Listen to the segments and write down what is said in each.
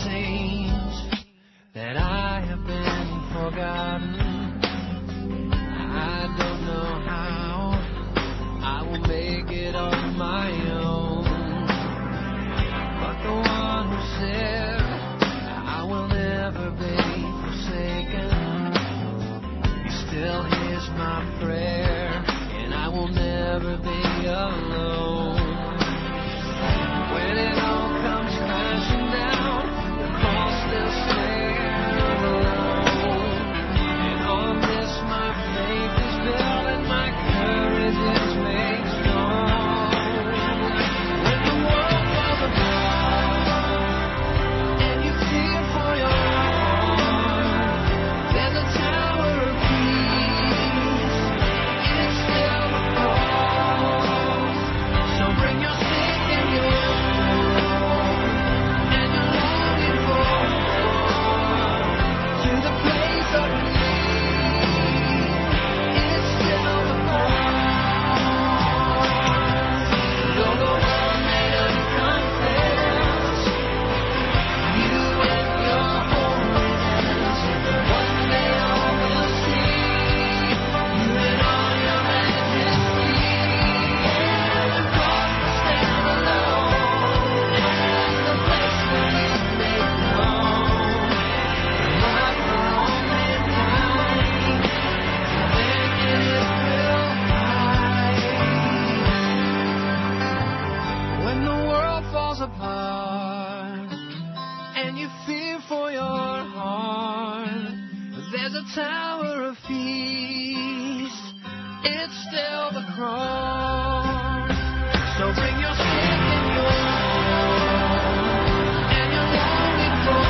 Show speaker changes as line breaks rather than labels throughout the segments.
seems that I have been forgotten. I don't know how I will make it on my own. But the one who said I will never be forsaken, he still hears my prayer, and I will never be alone. When it all comes crashing down, the cross still stands alone. And on this my faith is built and my courage is made strong. When the world falls apart and you fear for your heart, there's a tower of peace. It's still the cross. So bring your sick and your and your longing for to the place of release. It's still the cross. Though the world may unconfess, you and your holiness, one day all will see. You in all your majesty, and the cross will stand alone as the place where you make known the life for all mankind. Then it will hide. When the world falls apart and you fear for your heart, there's a tower of peace. It's still the cross. So bring your sick and your longing for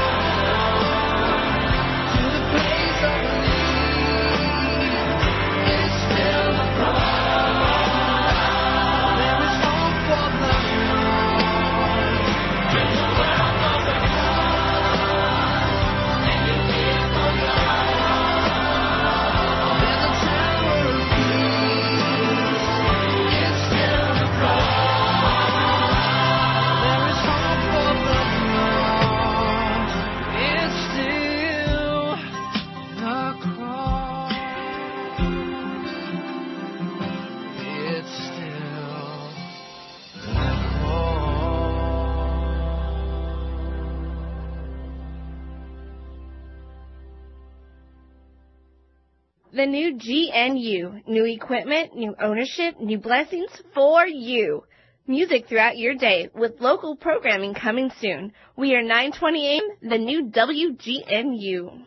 to the place of release. It's still the cross. There is hope for the lost. When the world falls apart and you fear for your heart, there's a tower of peace. It's still the cross. There is hope for the lost. It's still the cross. It's still the
The new GNU. New equipment, new ownership, new blessings for you. Music throughout your day with local programming coming soon. We are 920 AM, the new WGNU.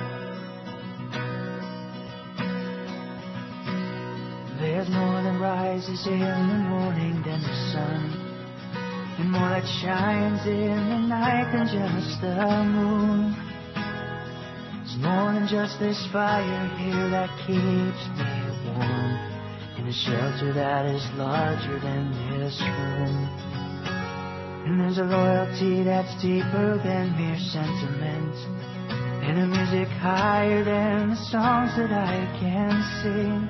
There's more that rises in the morning than the sun, and more that shines in the night than just the moon. It's more than just this fire here that keeps me warm, in a shelter that is larger than this room. And there's a loyalty that's deeper than mere sentiment, and a music higher than the songs that I can sing.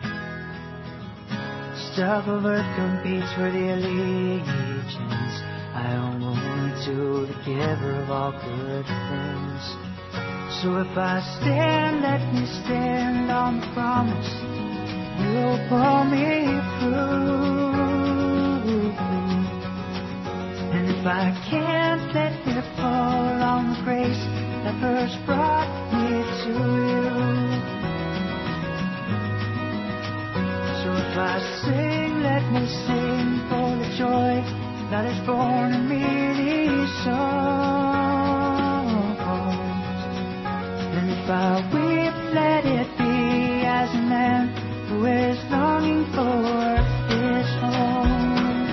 Stuff of earth competes for the allegiance I owe only to the giver of all good things. So if I stand, let me stand on the promise you'll pull me through. And if I can't, let me fall on the grace that first brought me to you. So if I sing, let me sing for the joy that is born in me these songs. And if I weep, let it be as a man who is longing for his home.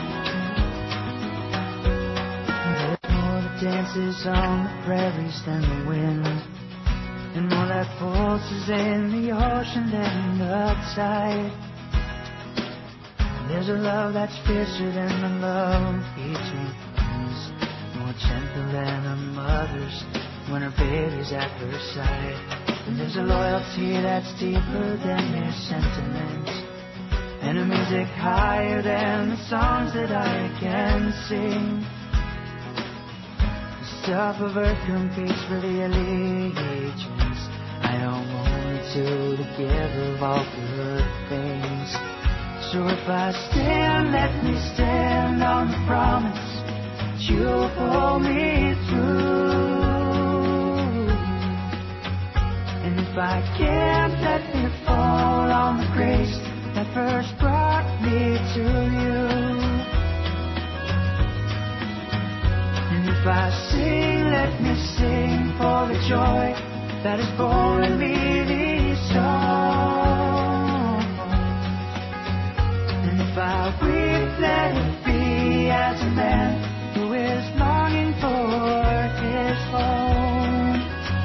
There's more that dances on the prairies than the wind, and more that pulses in the ocean than the tide. There's a love that's fiercer than the love between friends, more gentle than a mother's when her baby's at her side. And there's a loyalty that's deeper than mere sentiment, and a music higher than the songs that I can sing. stuff of earth competes for the allegiance. I don't want it to the giver of all good things. So if I stand, let me stand on the promise that you'll pull me through. And if I can't, let me fall on the grace that first brought me to you. And if I sing, let me sing for the joy that is born in me these songs. And if I weep, let it be as a man who is longing for his home.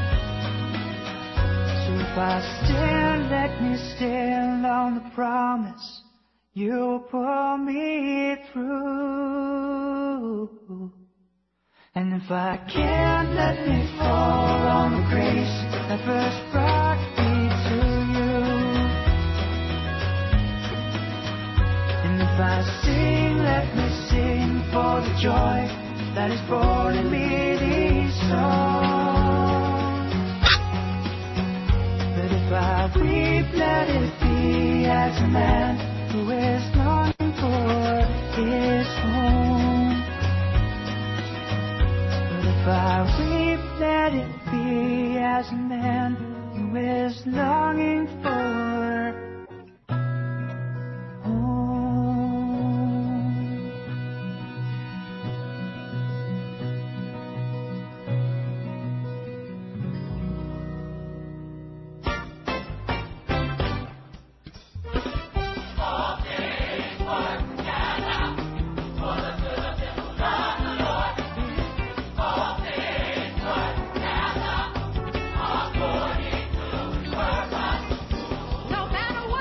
So if I stand, let me stand on the promise you'll pull me through. And if I can't, let me fall on the grace that first brought me to you. And if I sing, let me sing for the joy that is born in me these songs. But if I weep, let it be as a man who is longing for his home. If I weep, let it be as a man who is longing for home.
All things work together for the good of them who love the Lord. All things work together according to His purpose. No matter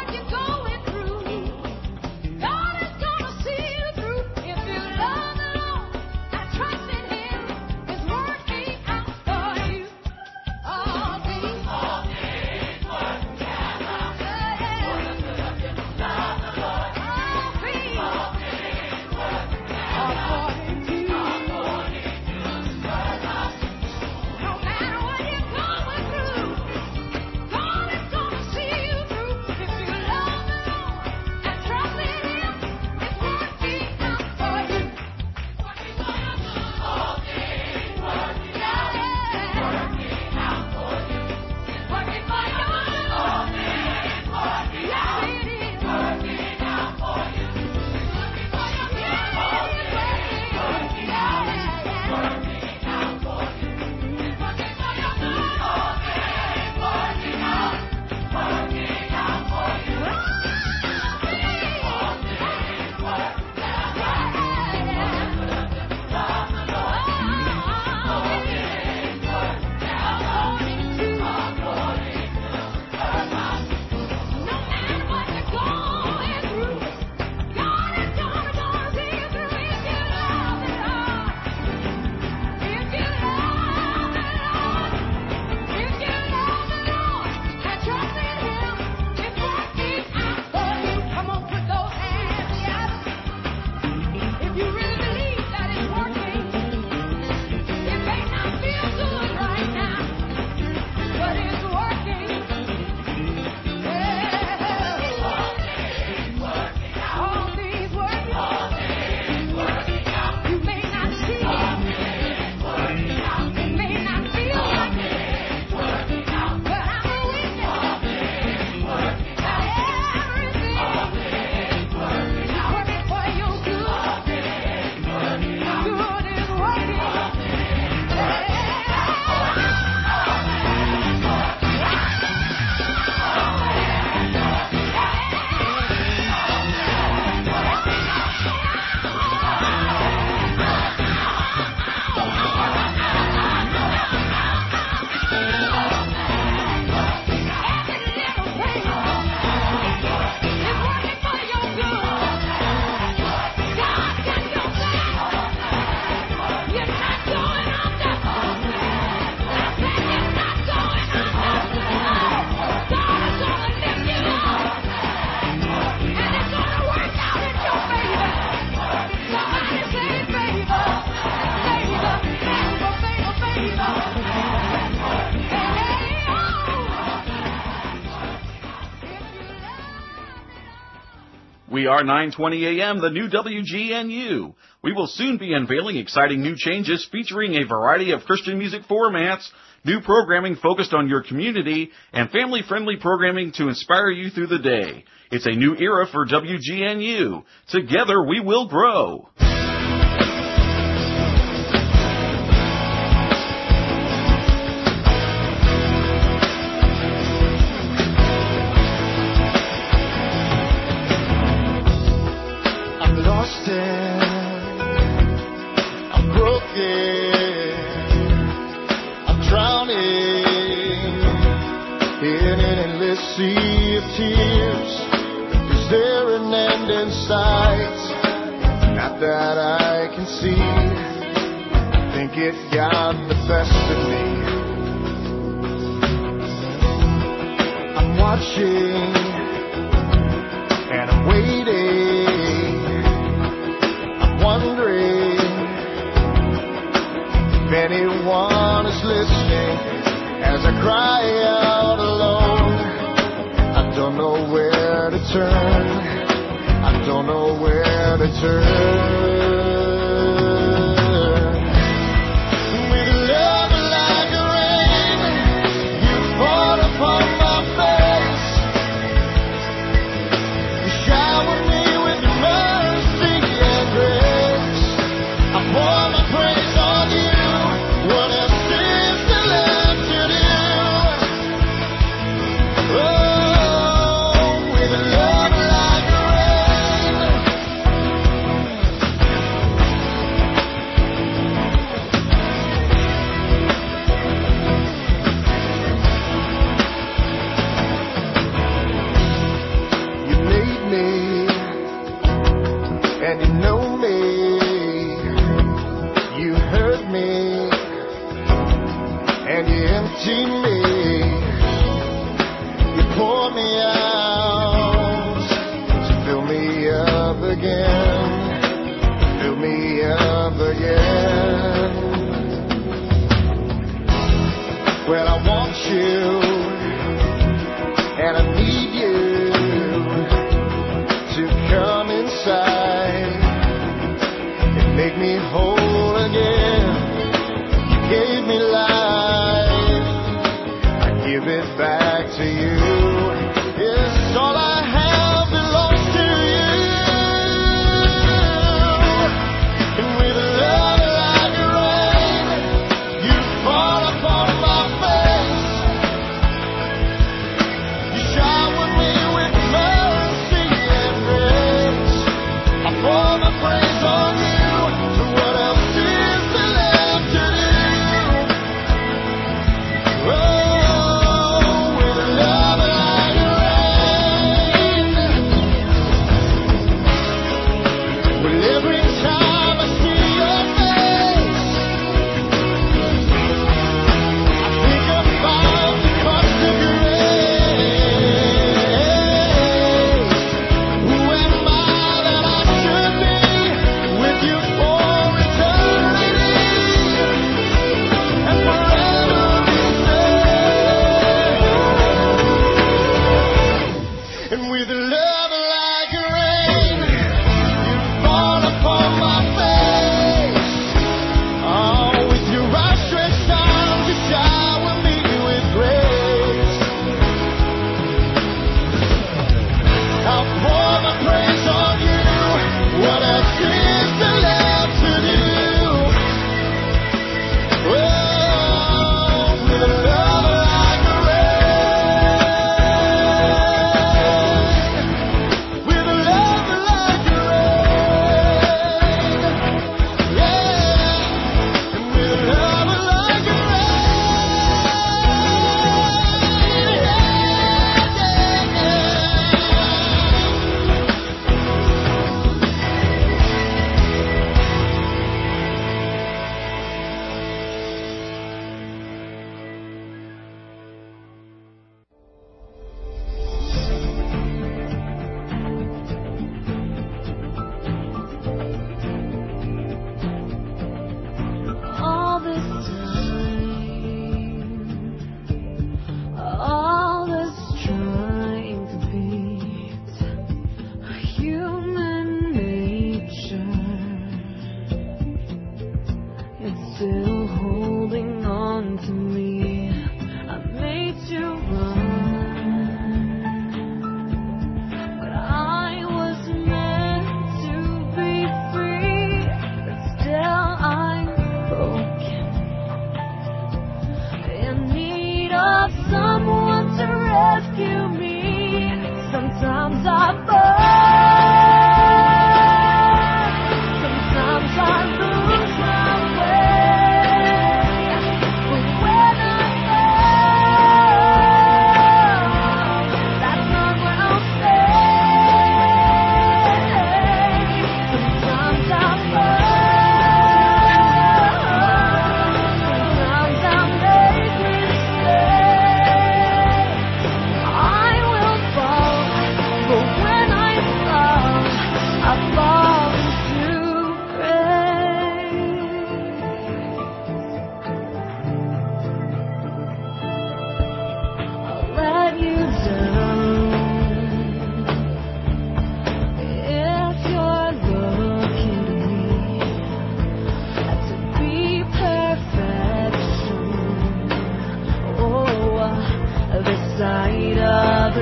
We are 920 AM, the new WGNU. We will soon be unveiling exciting new changes featuring a variety of Christian music formats, new programming focused on your community, and family-friendly programming to inspire you through the day. It's a new era for WGNU. Together we will grow.
I'm broken, I'm drowning in an endless sea of tears. Is there an end in sight? Not that I can see. I think it got the best of me. I'm watching and I'm waiting, wondering if anyone is listening as I cry out alone. I don't know where to turn, I don't know where to turn. With love like a rain, you fall upon my face. You shower me with your mercy and grace. I pour my praise on you. What else is there left to do? Oh, with a love like a rain. You made me, and you know me. You hurt me, and you empty me. You pour me out to fill me up again, fill me up again. Well, I want you, and I need you to come inside and make me whole again. You gave me life, I give it back to you. Yes, all I have belongs to you. And with a love like a rain, you fall upon my face.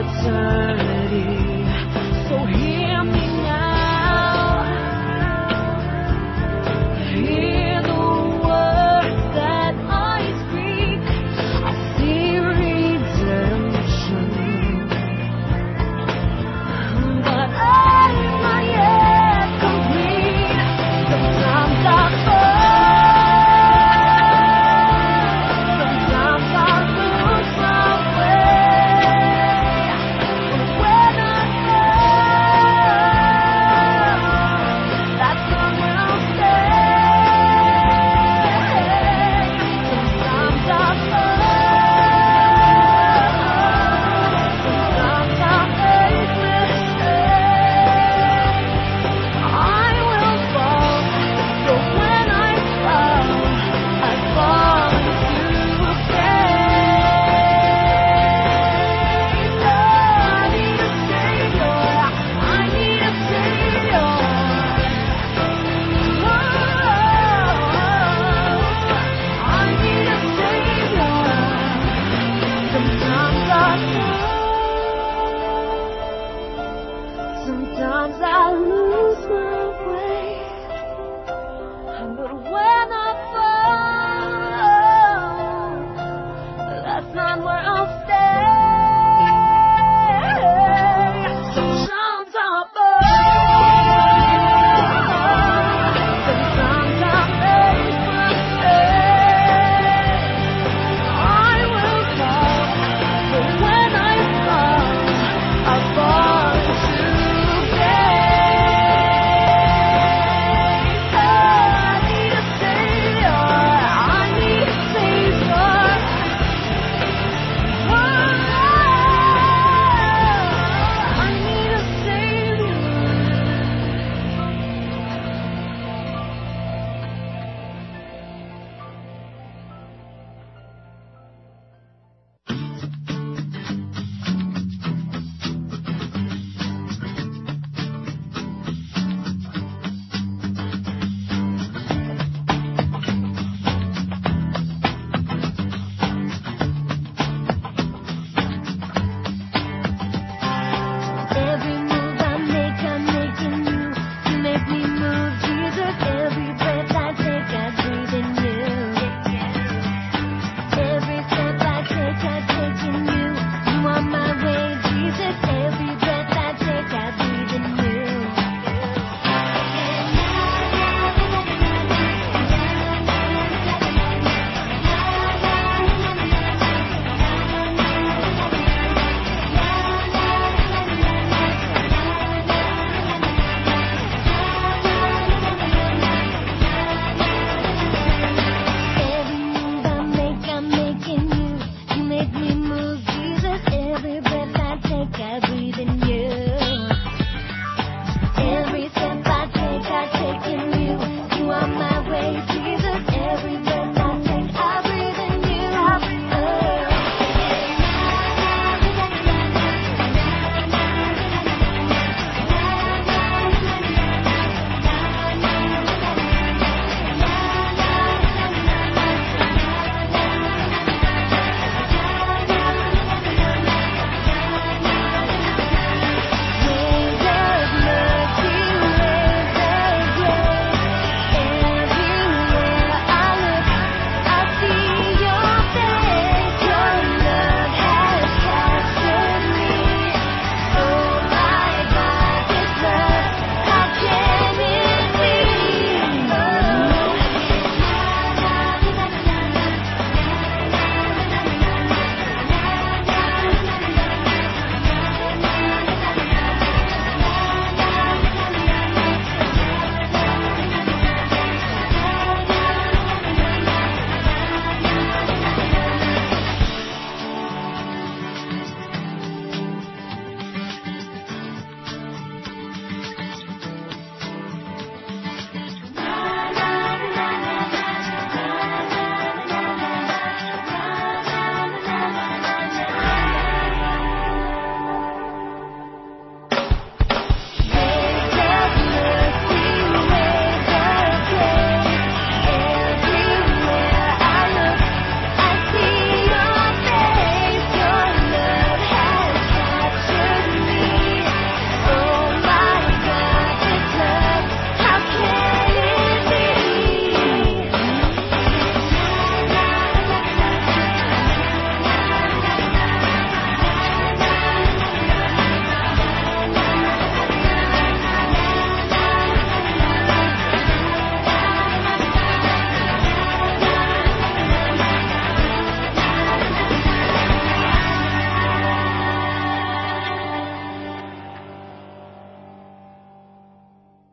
Sometimes I lose my way.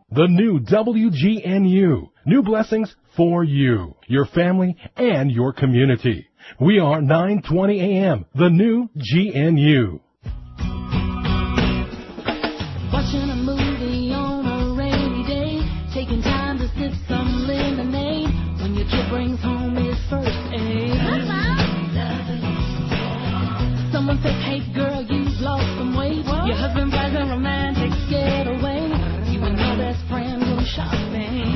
The new WGNU. New blessings for you, your family, and your community. We are 920 AM, the new GNU.
Watching a movie on a rainy day, taking time to sip some lemonade, when your kid brings home his first aid. Someone says, hey girl, you've lost some weight. Your husband buys a romantic getaway. You and your best friend go shopping.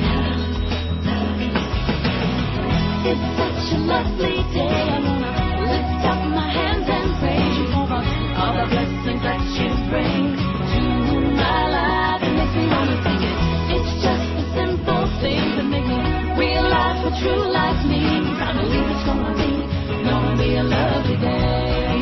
It's such a lovely day. I wanna lift up my hands and praise you for all the blessings that you bring to my life. It makes me wanna sing it. It's just the simple things that make me realize what true life means. I believe it's gonna be a lovely day.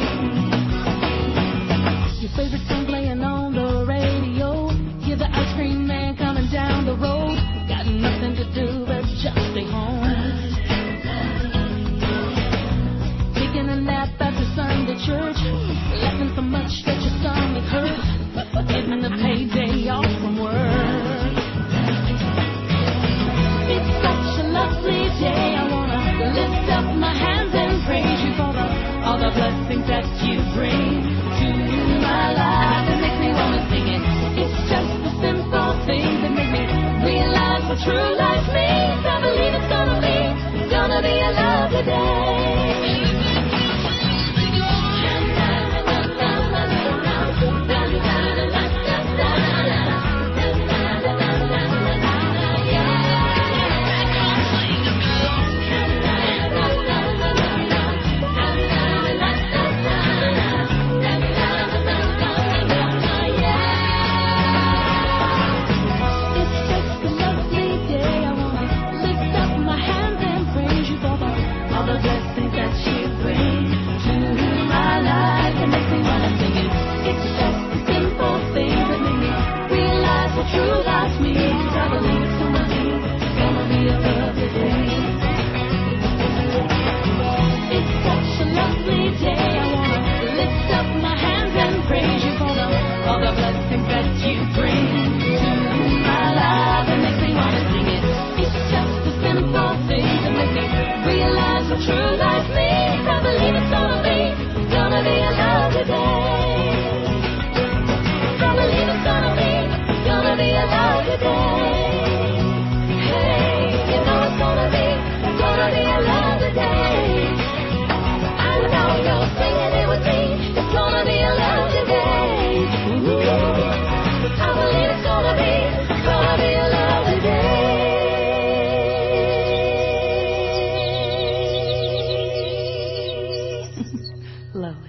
Your favorite song playing on the radio. Hear the ice cream man coming down the road. Got nothing to do but just stay home. Taking a nap after Sunday church. Laughing so much that your stomach hurts. Getting the payday off from work. It's such a lovely day. I wanna lift up my hands and praise you for all the blessings that you bring to my life. It makes me wanna sing it. It's just the simple things that make me realize what true life means. I believe it's gonna be a lovely day. True life means. I believe it's gonna be a lovely day. It's such a lovely day. I wanna lift up my hands and praise you for all the blessings that you bring to my life. It makes me wanna sing it. It's just the simple things that make me realize what true life means. I believe it's gonna be a lovely day. I believe it's gonna be a lovely day. Hey, you know it's gonna be a lovely day. I know you're singing it with me. It's gonna be a lovely day. Ooh, I believe it's gonna be a lovely day. Lovely.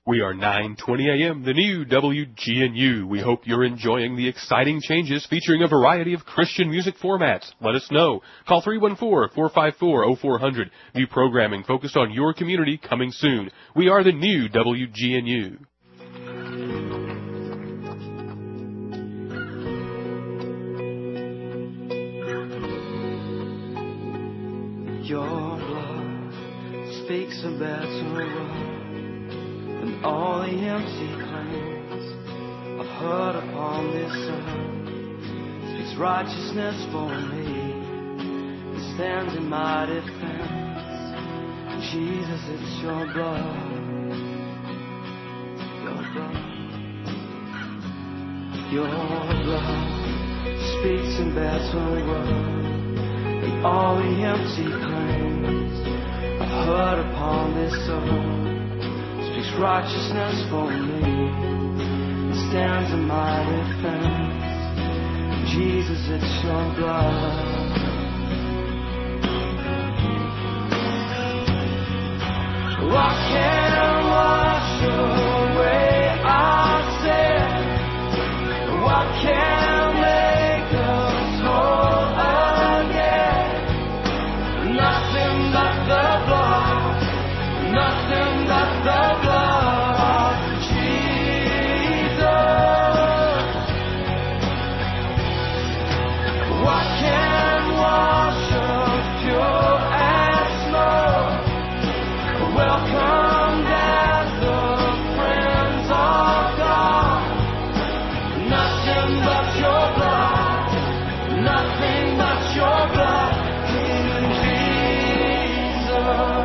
We are 9:20 a.m., the new WGNU. We hope you're enjoying the exciting changes featuring a variety of Christian music formats. Let us know. Call 314-454-0400. New programming focused on your community coming soon. We are the new WGNU.
Your blood speaks a better word than all the empty claims I've heard upon this earth. Speaks righteousness for me and stands in my defense. Jesus, it's your blood, your blood. Your blood speaks in better words than all the empty claims I've heard upon this earth. Speaks righteousness for me and stands in my defense. Jesus, it's your blood. What can wash away our sin? What can make us whole again? Nothing but the blood. Nothing but the blood of Jesus. What can wash us pure as snow? Welcome as the friends of God. Nothing but your blood. Nothing but your blood, King Jesus.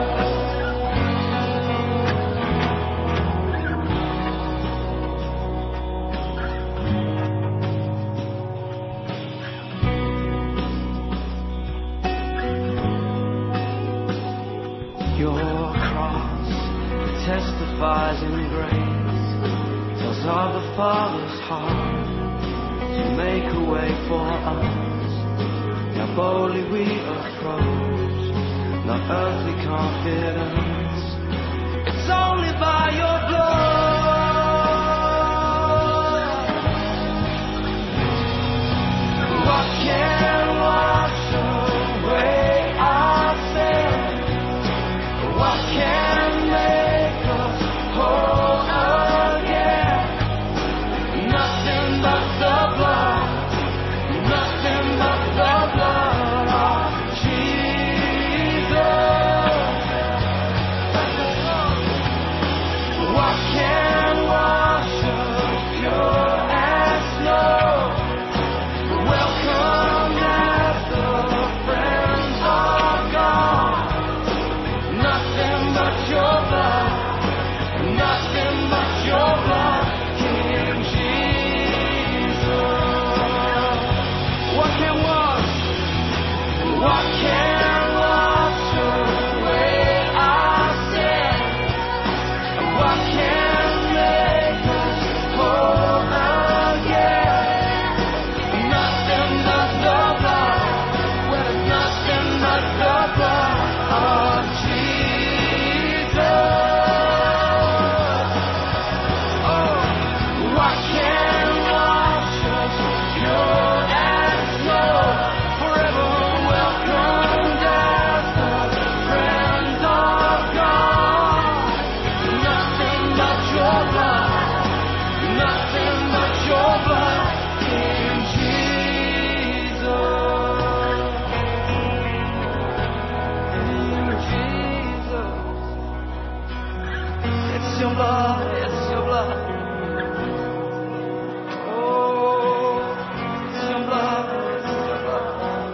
Your cross testifies in grace, tells of the Father's heart to make a way for us. Now boldly we approach, not earthly confidence. It's only by your blood. What can wash away our sin? What can make us whole again? Nothing but the blood. Nothing but the blood of Jesus. What can wash us pure as snow? Welcome as the friends of God. Nothing but your blood, nothing but your blood, King Jesus. What can wash away our sin? What can make us whole again? Nothing but the blood, well, it's nothing but the blood of Jesus. Oh, what can wash us pure as snow? Forever welcomed as the friends of God. Nothing but your blood, nothing but your blood, King Jesus. King Jesus. It's your blood, it's your blood. Oh, it's your blood, it's your blood.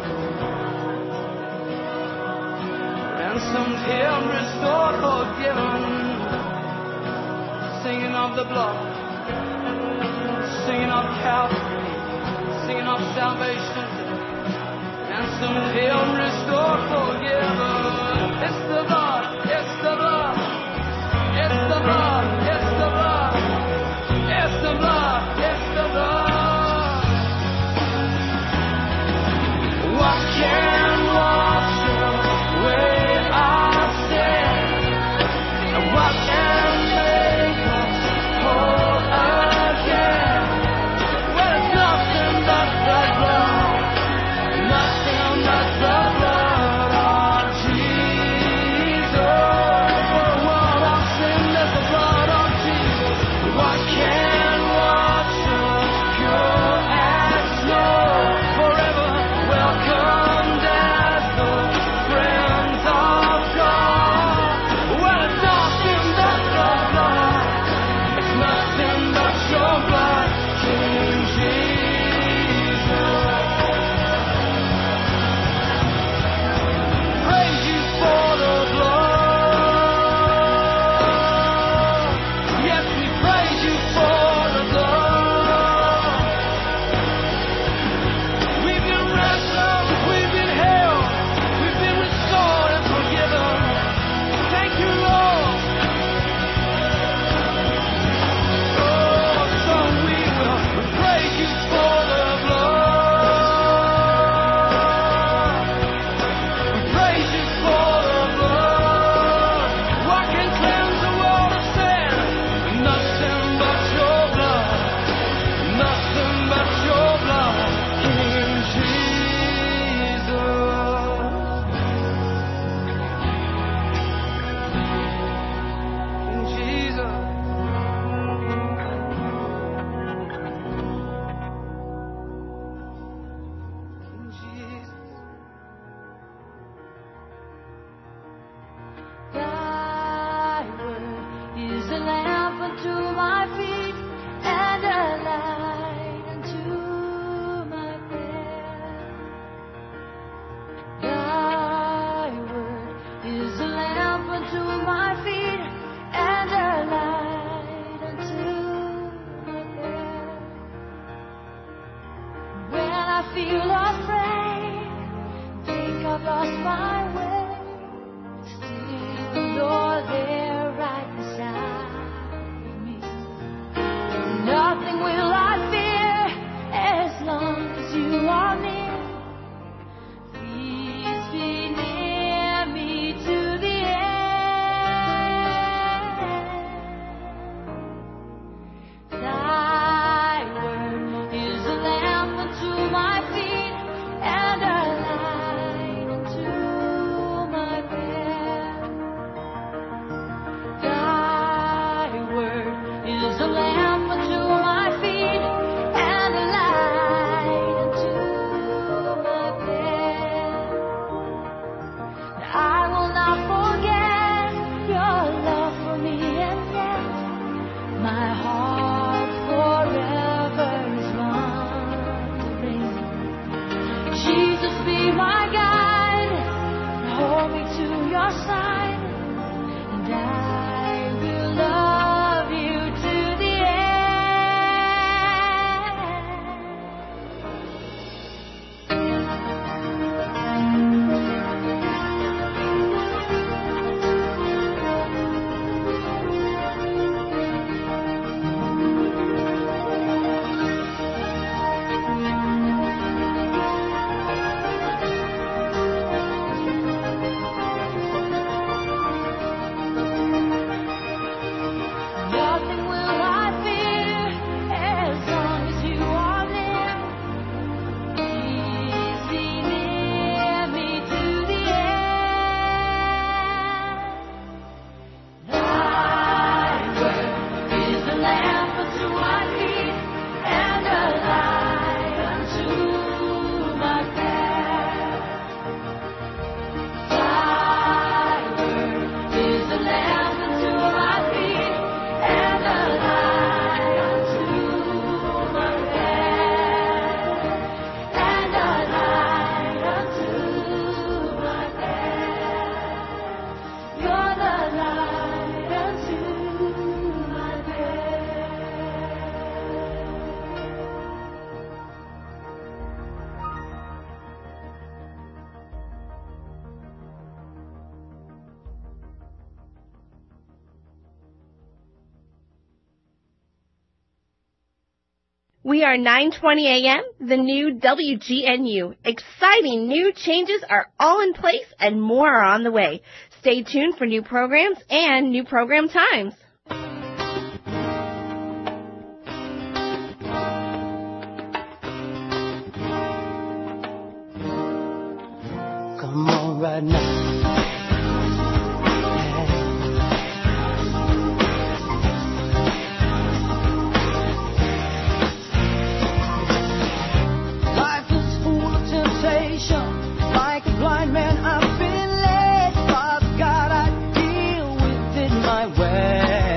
Ransomed, healed, restored, forgiven. Singing of the blood, singing of Calvary, singing of salvation. Ransomed, healed, restored, forgiven. It's the blood, it's the blood. It's the blood, it's the blood, it's the blood, it's the blood. What can wash away our sin? And what can make us
your side, and I will love you to the Nothing will I fear as long as you are near. Please be near me to the end. Thy word is a lamp unto my feet and a light unto my path. Thy word is a lamp unto my feet and a light unto my path, and a light unto my path. You're the light unto my
We are 9:20 a.m., the new WGNU. Exciting new changes are all in place and more are on the way. Stay tuned for new programs and new program times.
Come on right now. Life is full of temptation. Like a blind man, I've been led. Father God, I deal with it my way.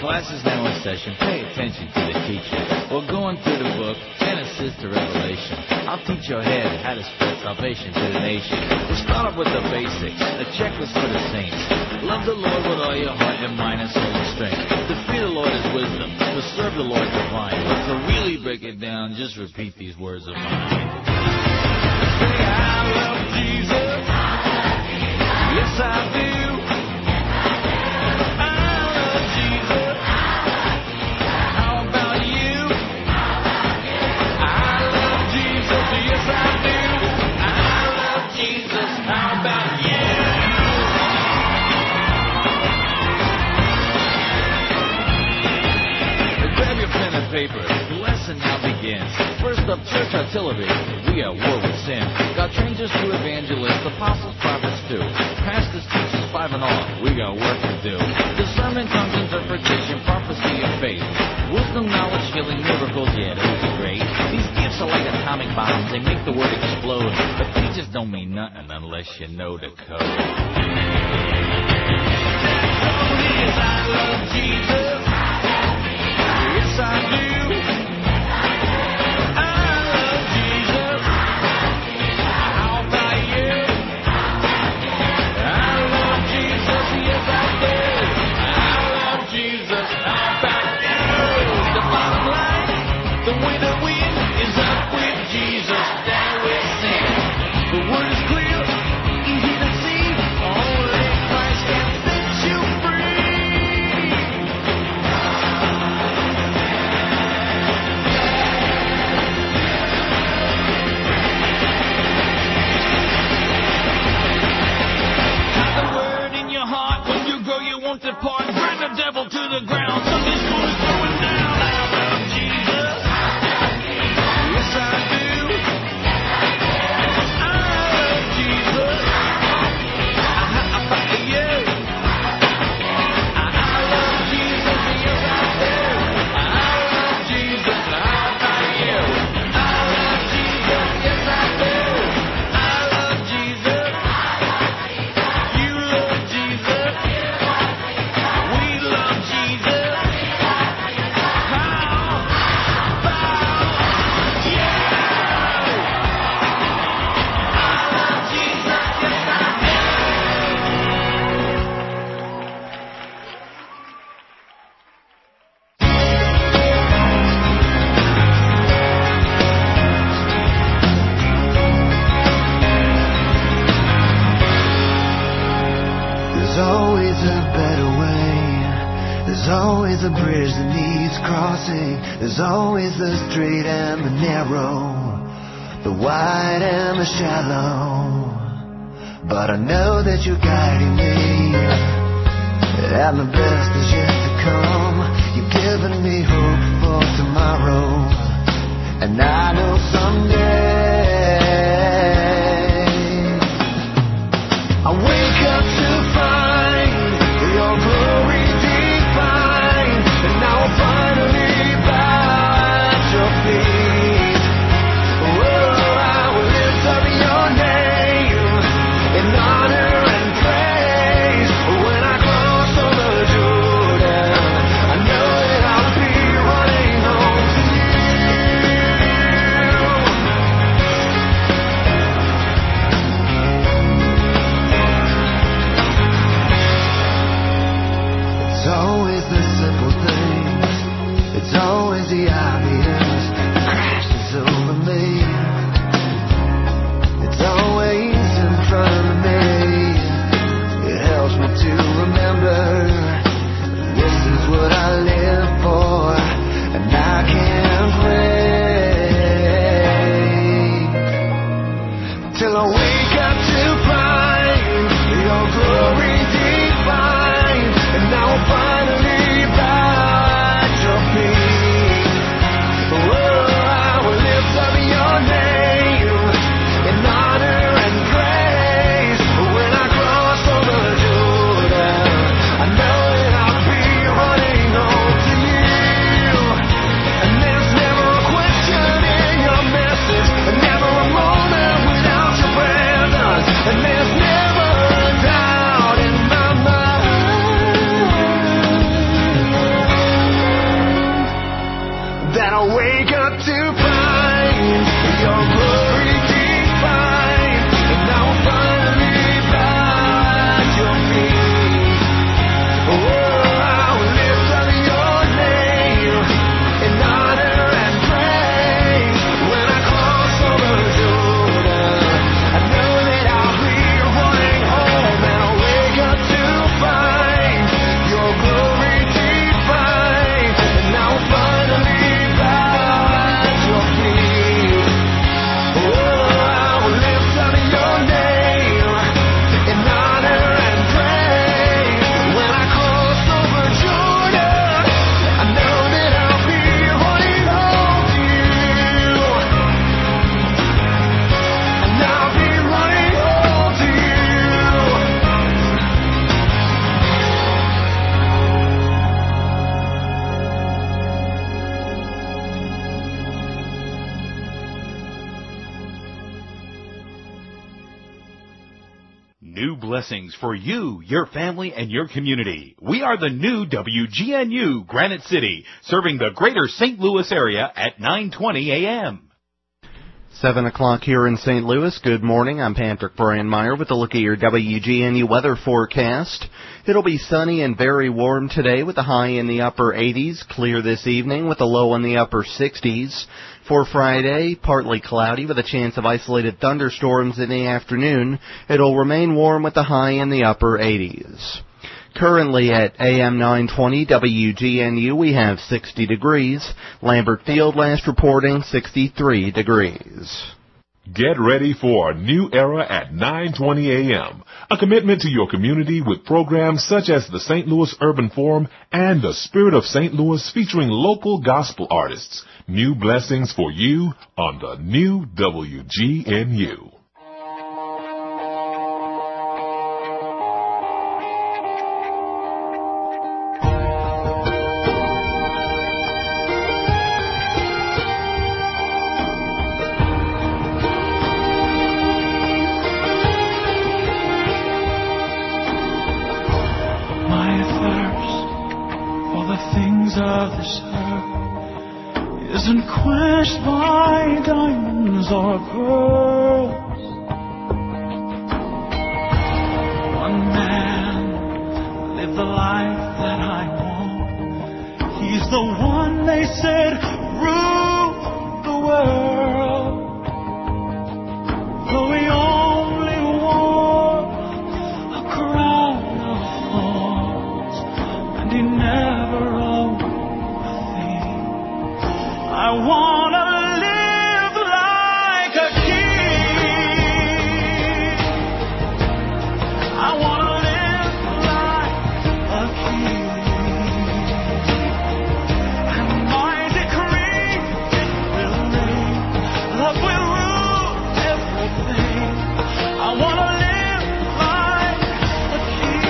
Class is now in session. Pay attention to the teacher. We're going through the book, Genesis to Revelation. I'll teach your head how to spread salvation to the nation. We'll start off with the basics, a checklist for the saints. Love the Lord with all your heart and mind and soul and strength. To fear the Lord is wisdom. To serve the Lord divine. But to really break it down, just repeat these words of mine. Say, I love Jesus. Yes, I do. Paper. The lesson now begins. First up, church artillery. We are war with sin. God trains us to evangelists, apostles, prophets too. Pastors, teachers, 5 and all. We got work to do. Discernment, tongues, interpretation, prophecy, and faith. Wisdom, knowledge, healing, miracles. Yeah, those are great. These gifts are like atomic bombs. They make the word explode. But they just don't mean nothing unless you know the code. Yes, I love Jesus. Yes, I do. Depart, bring the devil to the ground. Sunday school is going down. I love Jesus. Yes, I do. I love Jesus. How about you? I love Jesus. Yes, I do. I love Jesus. How about you? I love Jesus. Yes, I do. I love Jesus. You love Jesus.
There's a bridge that needs crossing. There's always the straight and the narrow, the wide and the shallow. But I know that you're guiding me, and the best is yet to come. You've given me hope for tomorrow, and I know someday I wake up to find your glory. Finally bow at your feet. Oh, I will lift up your name in honor and praise. When I cross over Jordan, I know that I'll be running home to you.
New blessings for you, your family, and your community. We are the new WGNU Granite City, serving the greater St. Louis area at 9:20 a.m.
7 o'clock here in St. Louis. Good morning. I'm Patrick Brandmeier with a look at your WGNU weather forecast. It'll be sunny and very warm today with a high in the upper 80s. Clear this evening with a low in the upper 60s. For Friday, partly cloudy with a chance of isolated thunderstorms in the afternoon. It'll remain warm with a high in the upper 80s. Currently at AM 920 WGNU, we have 60 degrees. Lambert Field last reporting 63 degrees.
Get ready for a new era at 9:20 a.m. A commitment to your community with programs such as the St. Louis Urban Forum and the Spirit of St. Louis featuring local gospel artists. New blessings for you on the new WGNU.
Of this earth isn't quenched by diamonds or pearls. One man lived the life that I want. He's the one they said ruled the world. Though he only wore a crown of thorns, and he never owned. I want to live like a king. I want to live like a king. And my decree, it will reign. Love will rule everything. I want to live like a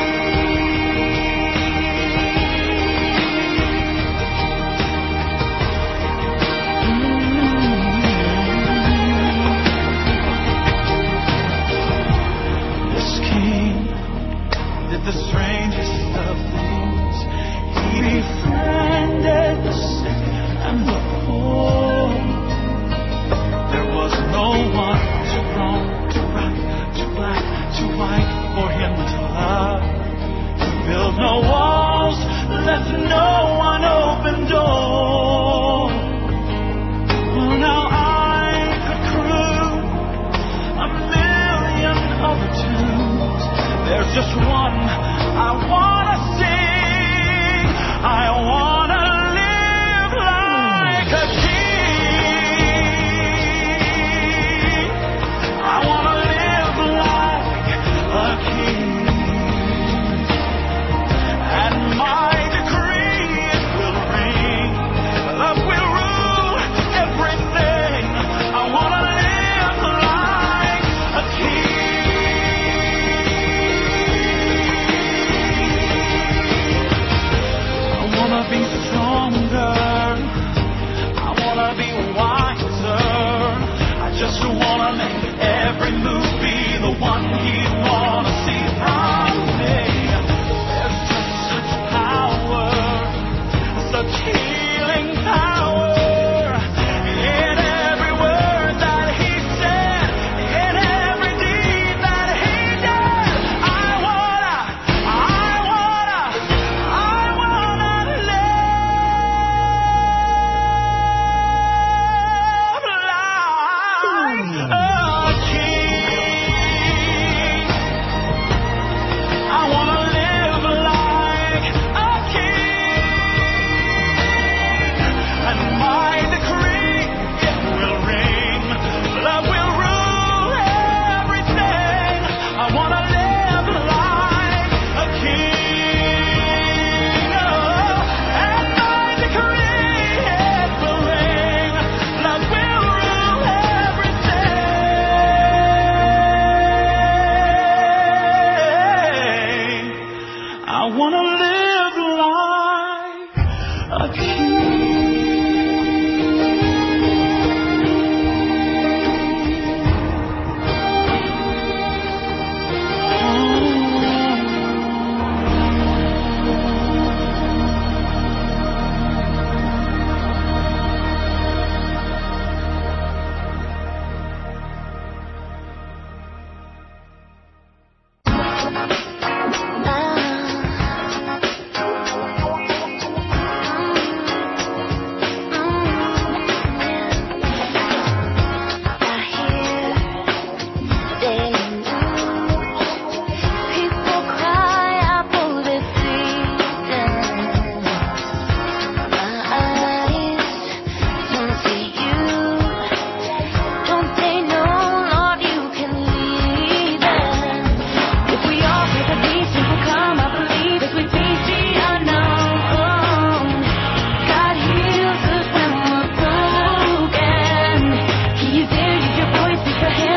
the strangest of things. He befriended the sick and the poor. There was no one too wrong, too right, too black, too white for him to love. He built no walls, left no unopened door. Oh, now I could crew a million other tunes. There's just one I wanna sing. I wanna live like a king. I wanna live like a king. And my decree, it will ring. Love will rule everything. I wanna live like a king. Be stronger, I wanna be wiser, I just wanna make every move be the one he'd wanna see from me. There's just such power, such healing power in every word that he said, in every deed that he did. I wanna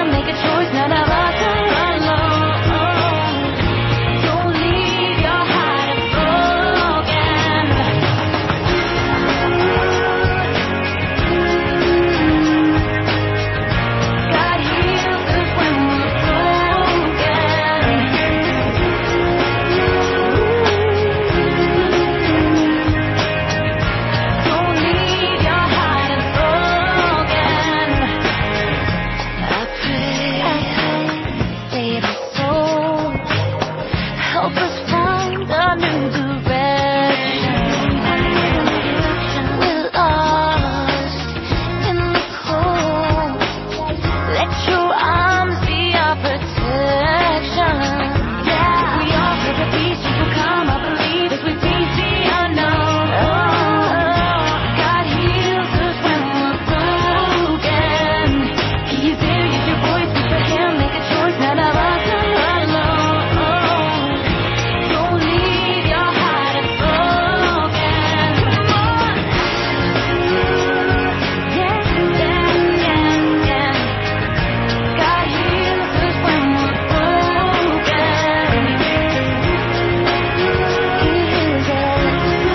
can't make a choice, none of us are alone. Don't leave your heart broken. God heals us when we're broken. Don't leave your heart broken. I pray, baby soul, help us find a new direction. We're lost in the cold. Let your arms be our protection. Yeah, we offer the peace you will come. I believe as we face the unknown. God heals us when we're broken. He is there, use your voice, speak for him, make a choice, none of us are alone. Don't leave your heart broken. Come on. Yeah, yeah, yeah, yeah. God heals us when we're broken. He heals us.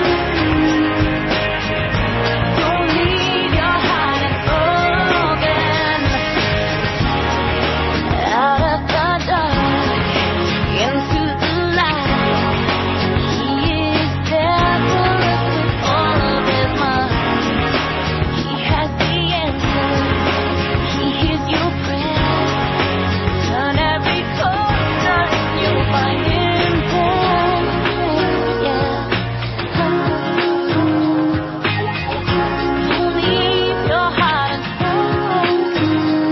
Don't leave your heart broken. Out of the dark, into the light. He is there for us with all of his might. He has the answer. He hears your prayer. Turn every corner and you'll find him there. Yeah. Don't leave your heart broken.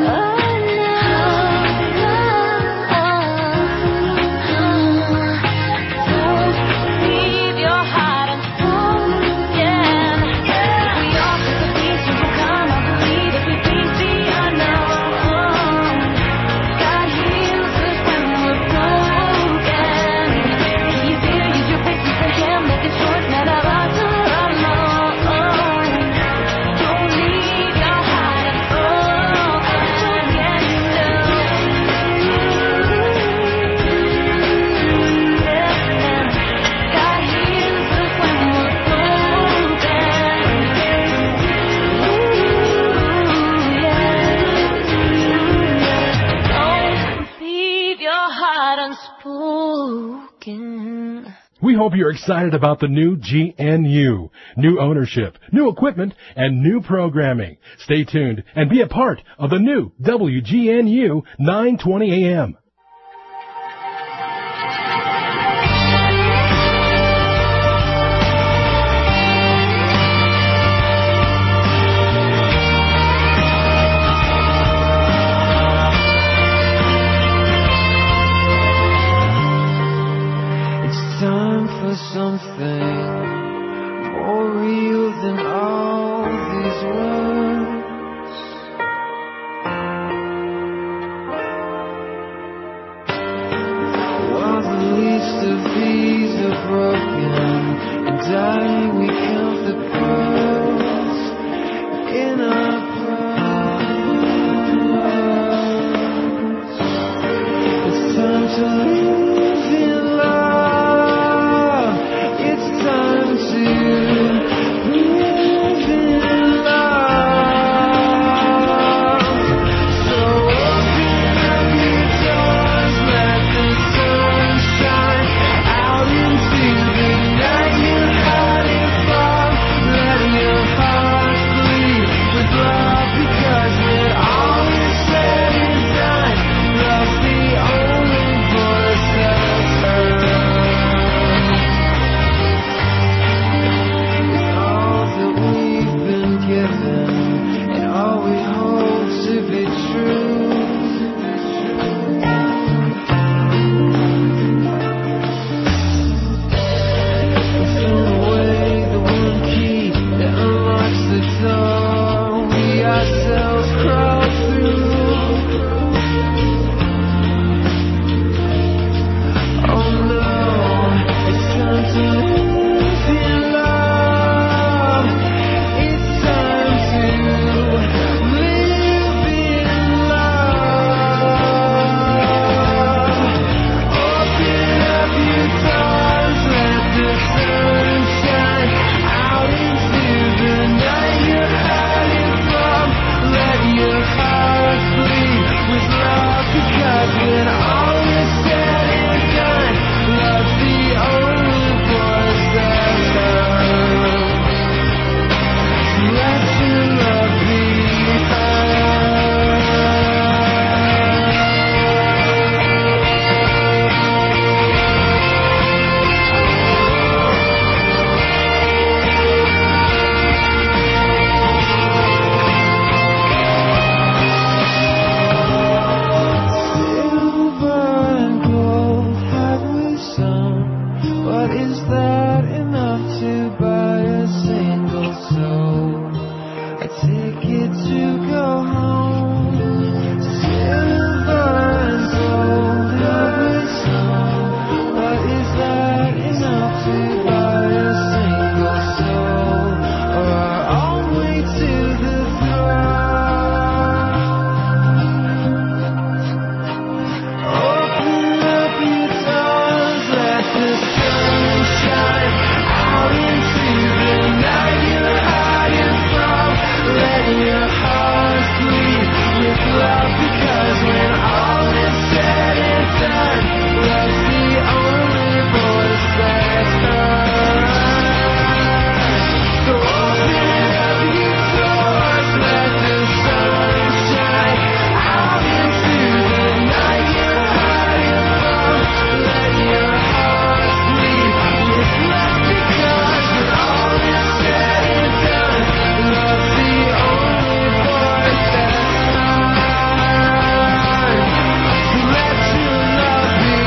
Don't leave your heart broken. We offer the peace you will come. I believe if we face the unknown. God heals us when we're broken. He's there, use your faith, speak for him, make a choice, none of us are alone. Don't leave your heart broken. Yeah, God heals us when we're broken. Don't leave your heart unspoken.
We hope you're excited about the new GNU. New ownership, new equipment, and new programming. Stay tuned and be a part of the new WGNU 920 AM.
It's time for something more real than all these words. love because when all is said and done, love's the only voice that's heard. So open up your doors, let the sun shine out into the night you're hiding from. Let your heart bleed with love because when all is said and done, love's the only voice that's heard. Let your love be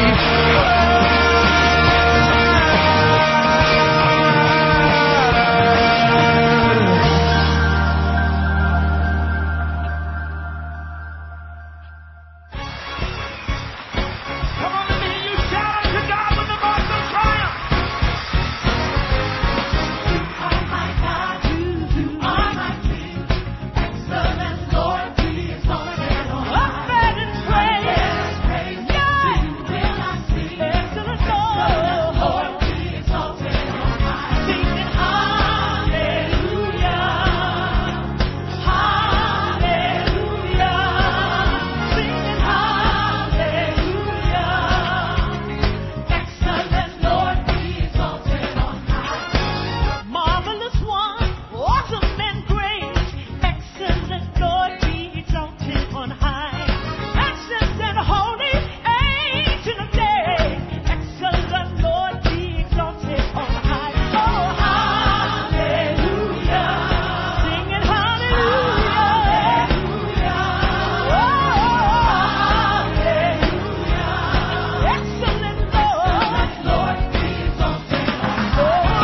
Come on, let me hear you shout unto God with the voice of triumph. You are my God, you are my King. Excellent Lord, be exalted on high. Up and praise, yeah. Will I sing? Excellent Lord, be exalted on high. Singing hallelujah, hallelujah. Singing hallelujah. Excellent Lord, be exalted on high. Marvelous one, awesome and great. Excellent Lord, be exalted on high. Excellent and holy, ancient of days. Excellent Lord, be exalted on high. Oh, hallelujah. Singing hallelujah. Oh, hallelujah. Excellent Lord, be exalted on high. Oh,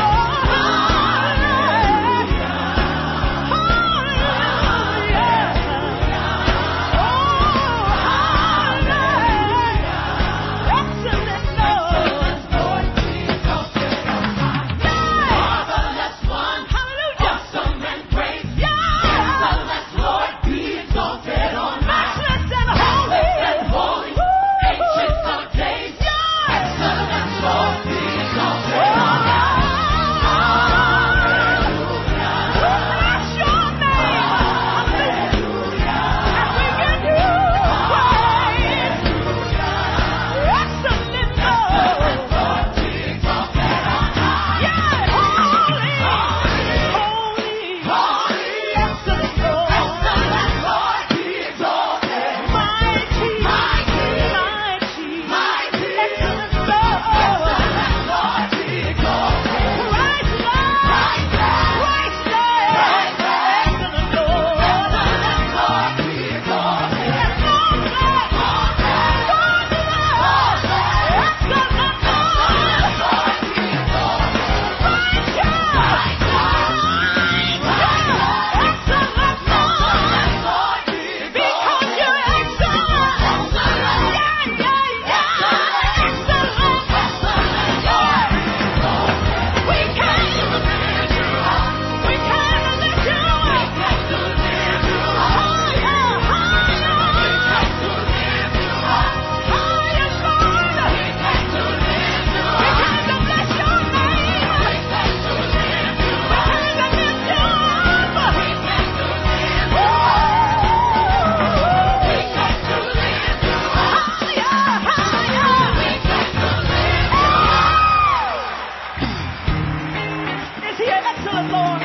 Is he an excellent Lord?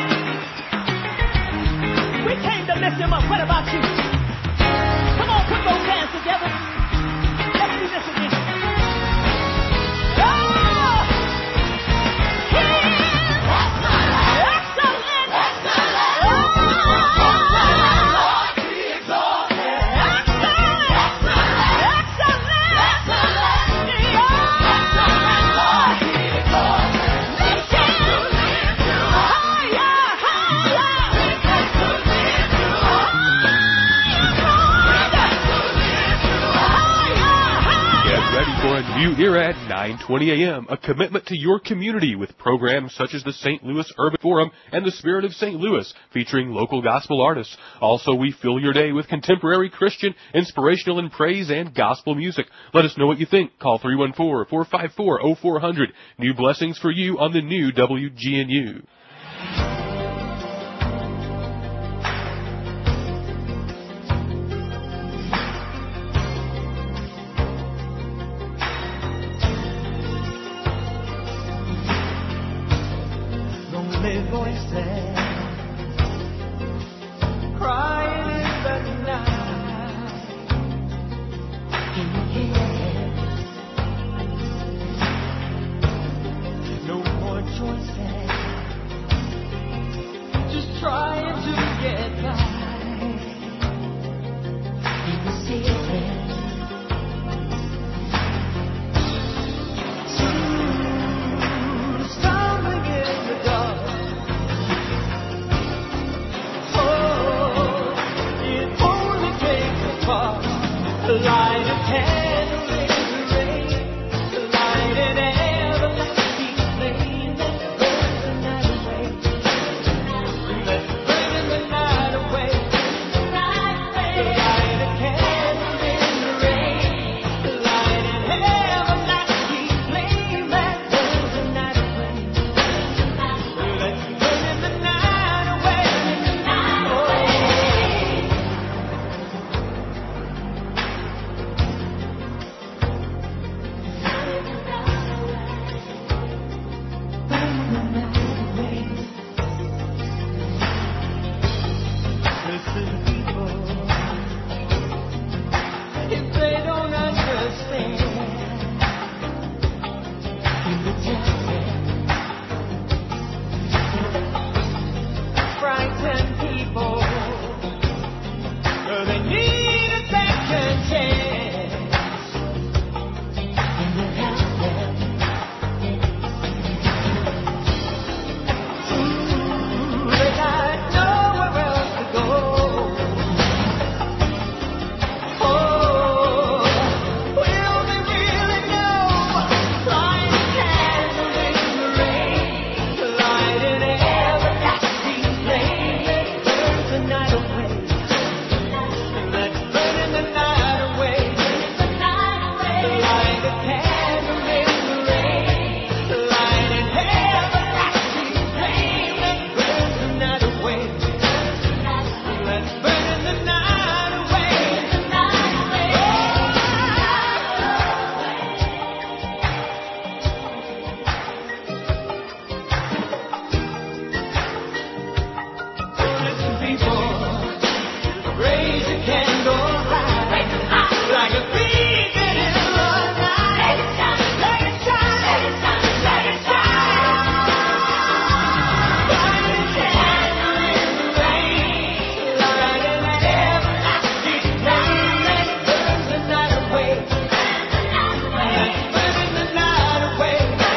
We came to lift him up. What about you? Come on, put those hands together. Let's do this again. Oh! He is excellent. Lord, be exalted. Excellent. Lord, be exalted. Lift him. Higher,
Get ready for a new era at 9:20 a.m. A commitment to your community with programs such as the St. Louis Urban Forum and the Spirit of St. Louis, featuring local gospel artists. Also, we fill your day with contemporary Christian, inspirational, and praise and gospel music. Let us know what you think. Call 314-454-0400. New blessings for you on the new WGNU.
Light a candle in the rain, light an everlasting flame that burns the night away, that's burning the night away. Light a candle in the rain, light an everlasting flame that burns the night away, that's burning the night away. Listen, people, if they don't understand, in the desert, frightened people, they need a second chance, and they have them. They got nowhere else to go. Oh, will they really know? Light a candle in the rain, light an everlasting flame that burns the night away, that's burning the night away. Light a candle in the rain, light an everlasting flame that burns the night away, that's burning the night away. Listen, people, raise a candle high, like a beacon in the night. Let it shine, let it shine, let it shine, let it shine. Light a candle in the rain, light an everlasting flame that burns the night away, that's burning the night away.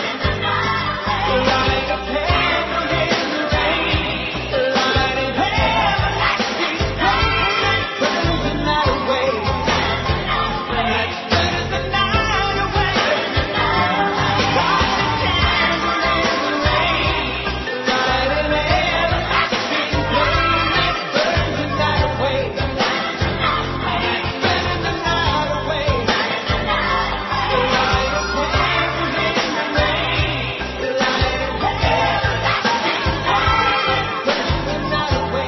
Light a candle in the rain, light an everlasting flame that burns the night away, that's burning the night away. Light a candle in the rain, light an everlasting flame that burns the night away, that's burning the night away. Light a candle in the rain, light an everlasting flame that burns the night away,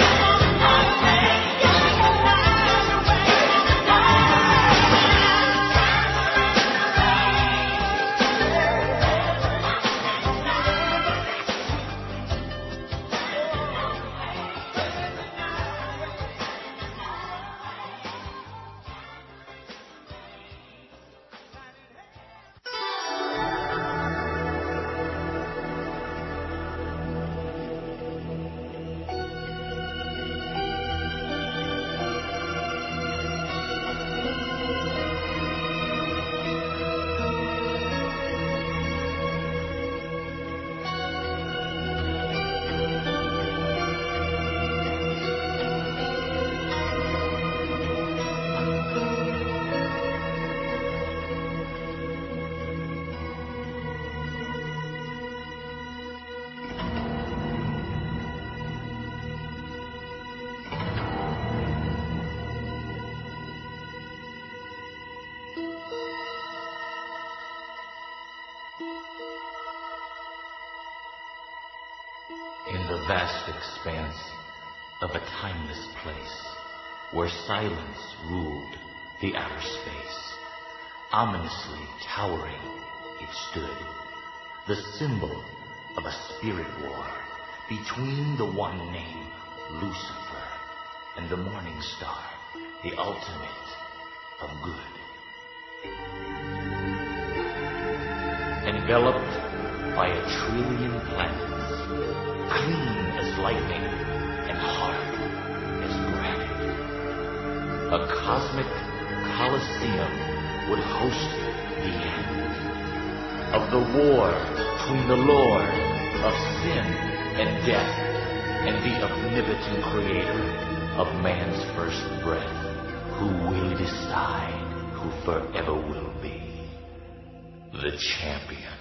In the vast expanse of a timeless place, where silence ruled the outer space, ominously towering it stood, the symbol of a spirit war between the one named Lucifer and the morning star, the ultimate of good. Enveloped by 1,000,000,000,000 planets, clean as lightning and hard as granite, a cosmic coliseum would host the end of the war between the Lord of sin and death and the omnipotent creator of man's first breath, who will decide who forever will be the champion.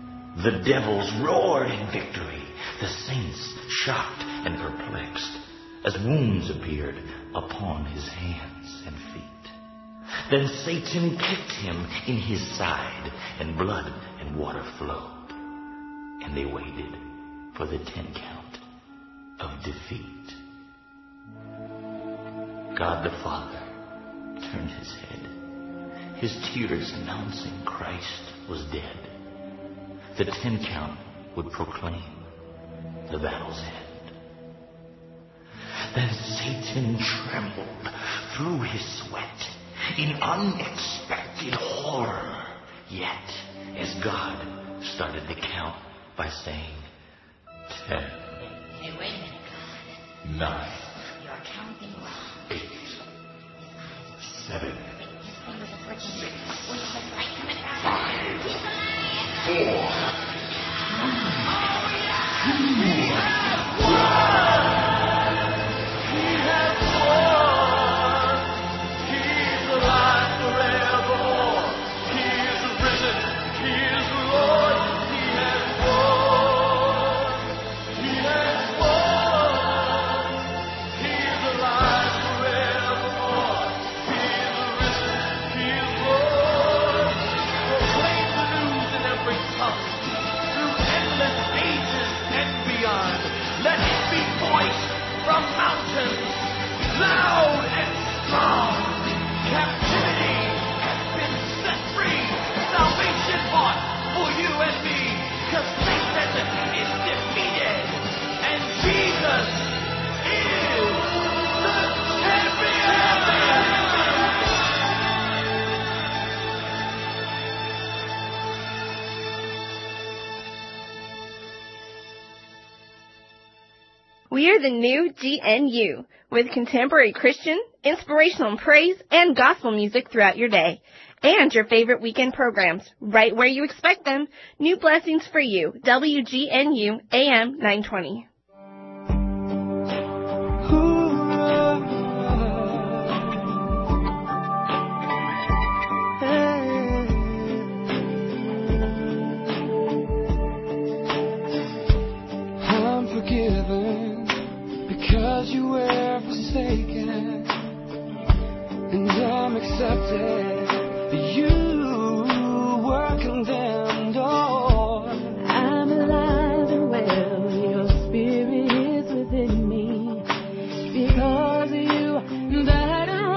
The devils roared in victory, the saints shocked and perplexed. as wounds appeared upon his hands and feet. Then Satan kicked him in his side, and blood and water flowed. And they waited for the 10 count of defeat. God the Father turned his head, his tears announcing Christ was dead. The 10 count would proclaim the battle's end. Then Satan trembled through his sweat in unexpected horror. Yet, as God started to count by saying, 10.
Hey, wait a minute, God.
9.
You're counting wrong.
8. 7. 6. 5. 4.
We are the new GNU, with contemporary Christian, inspirational praise, and gospel music throughout your day. And your favorite weekend programs, right where you expect them. New blessings for you. WGNU AM 920.
I'm forgiven because you were forsaken, and I'm accepted. You were condemned, oh.
I'm alive and well, your spirit is within me. Because you died and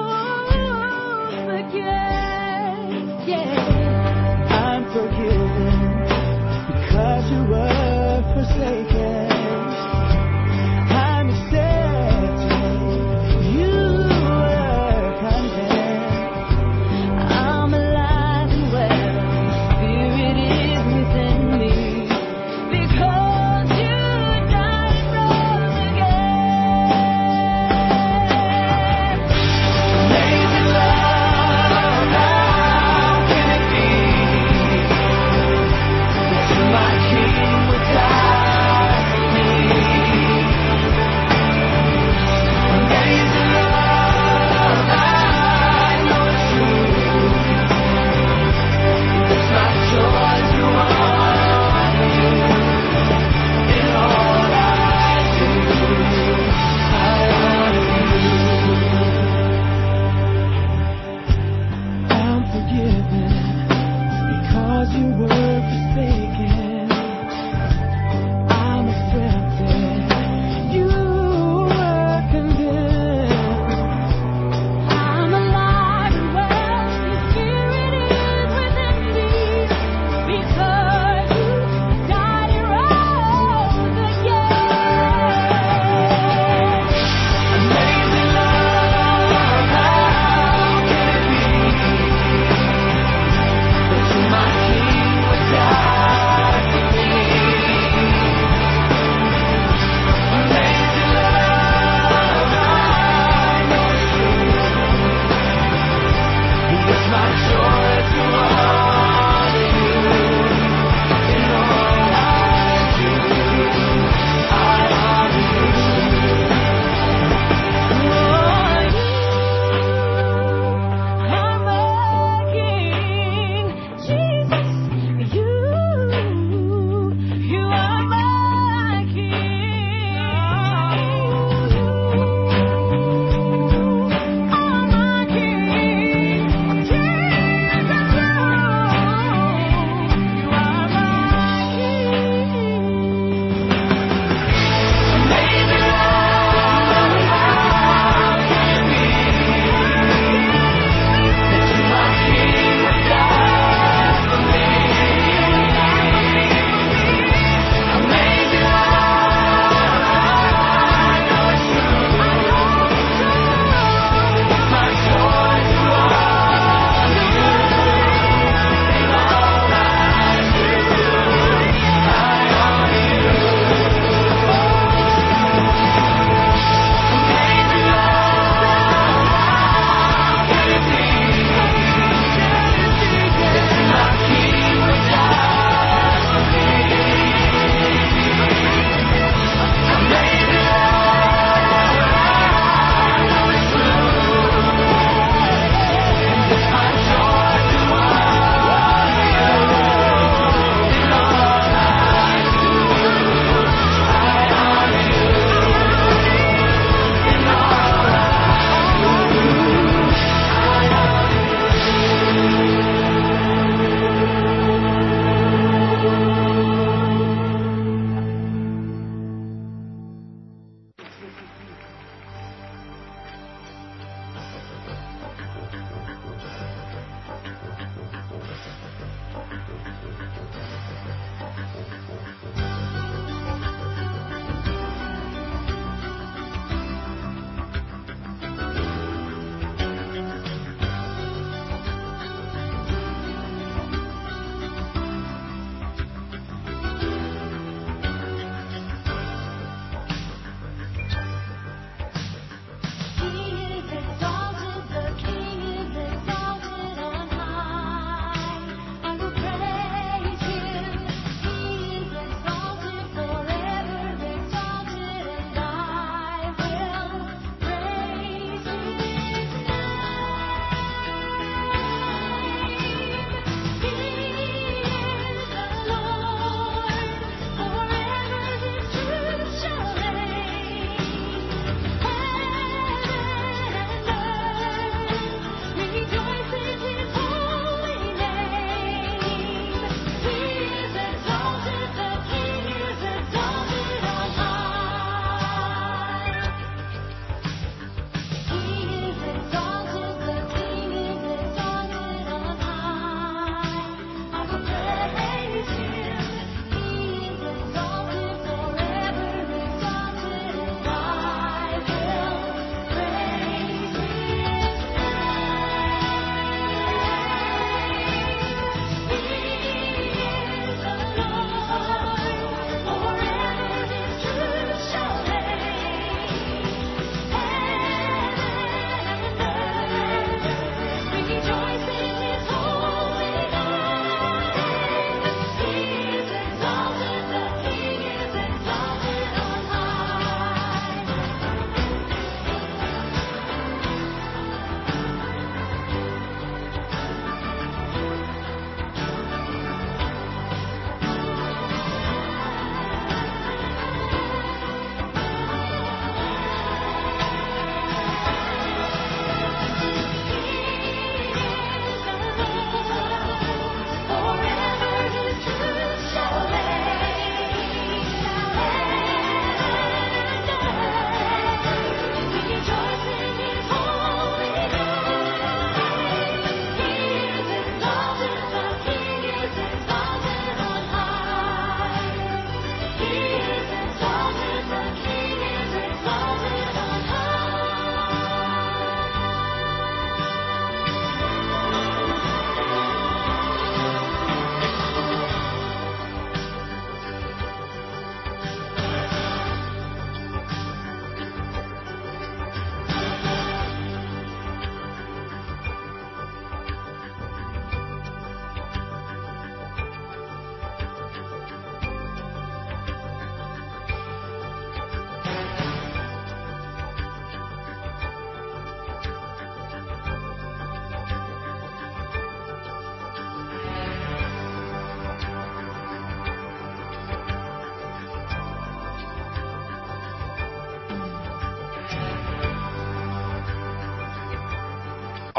rose again, yeah.
I'm forgiven because you were forsaken. I'm accepted. You were condemned. I'm alive.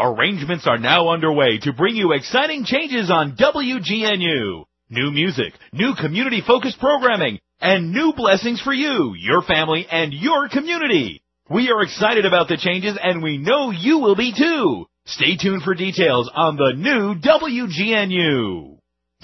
Arrangements are now underway to bring you exciting changes on WGNU. New music, new community-focused programming, and new blessings for you, your family, and your community. We are excited about the changes, and we know you will be too. Stay tuned for details on the new WGNU.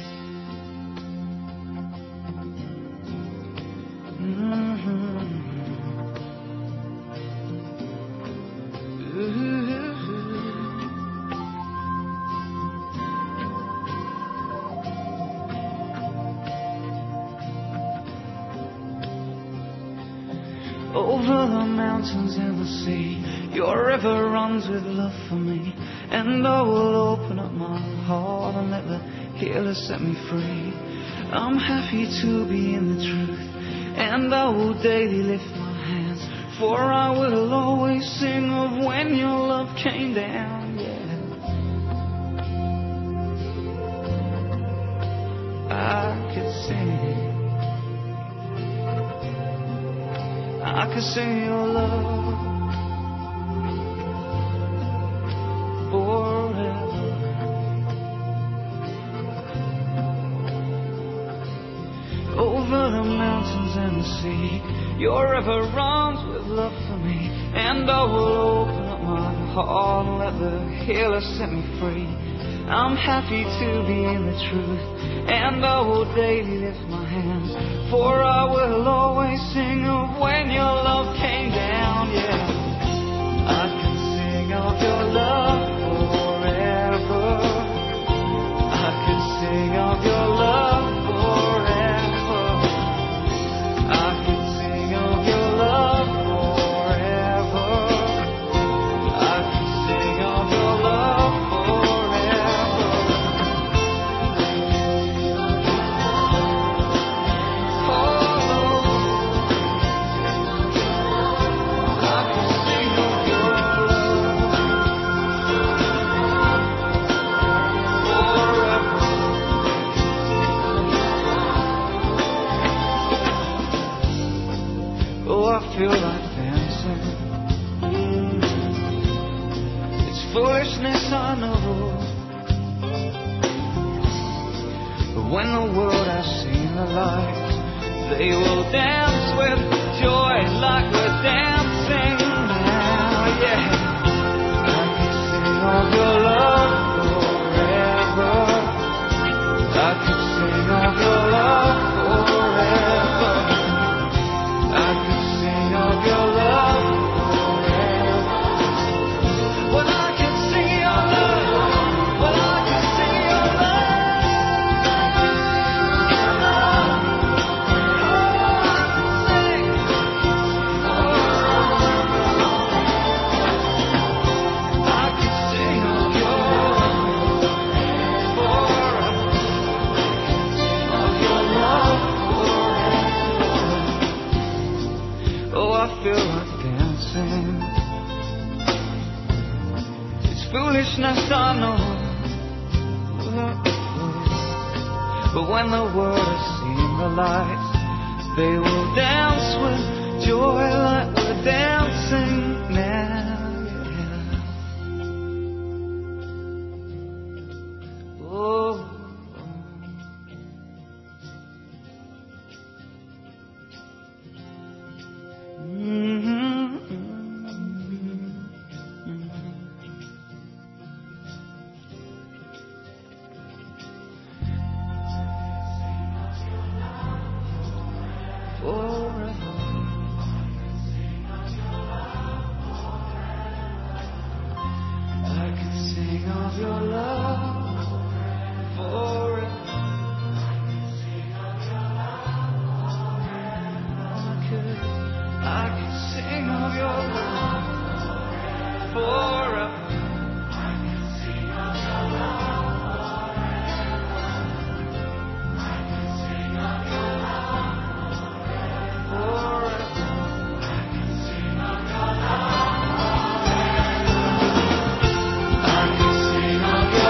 Over the mountains and the sea, your river runs with love for me. And I will open up my heart and let the healer set me free. I'm happy to be in the truth, and I will daily lift my hands, for I will always sing of when your love came down, yeah. I could sing, I could sing your love forever. Over the mountains and the sea, your river runs with love for me. And I will open up my heart and let the healer set me free. I'm happy to be in the truth, and I will daily lift my hands, for I will always sing of when your love came down, yeah. I can sing of your love forever. I can sing of your love forever. I can sing of your love forever. I can sing of your love forever. I feel like dancing. It's foolishness, I know, but when the world has seen the light, they will dance with joy like we're dancing now, yeah. I can sing of your love forever. I can sing of your love forever. I can sing of your love forever. Well, I can sing your love. Well, I can sing your love. Oh, I can sing. I can sing of your love forever. Of your love forever. Oh, I feel like dancing. It's foolishness, I know, but when the world has seen the light, they will dance with joy like we're dancing now, yeah. Oh. Sing of your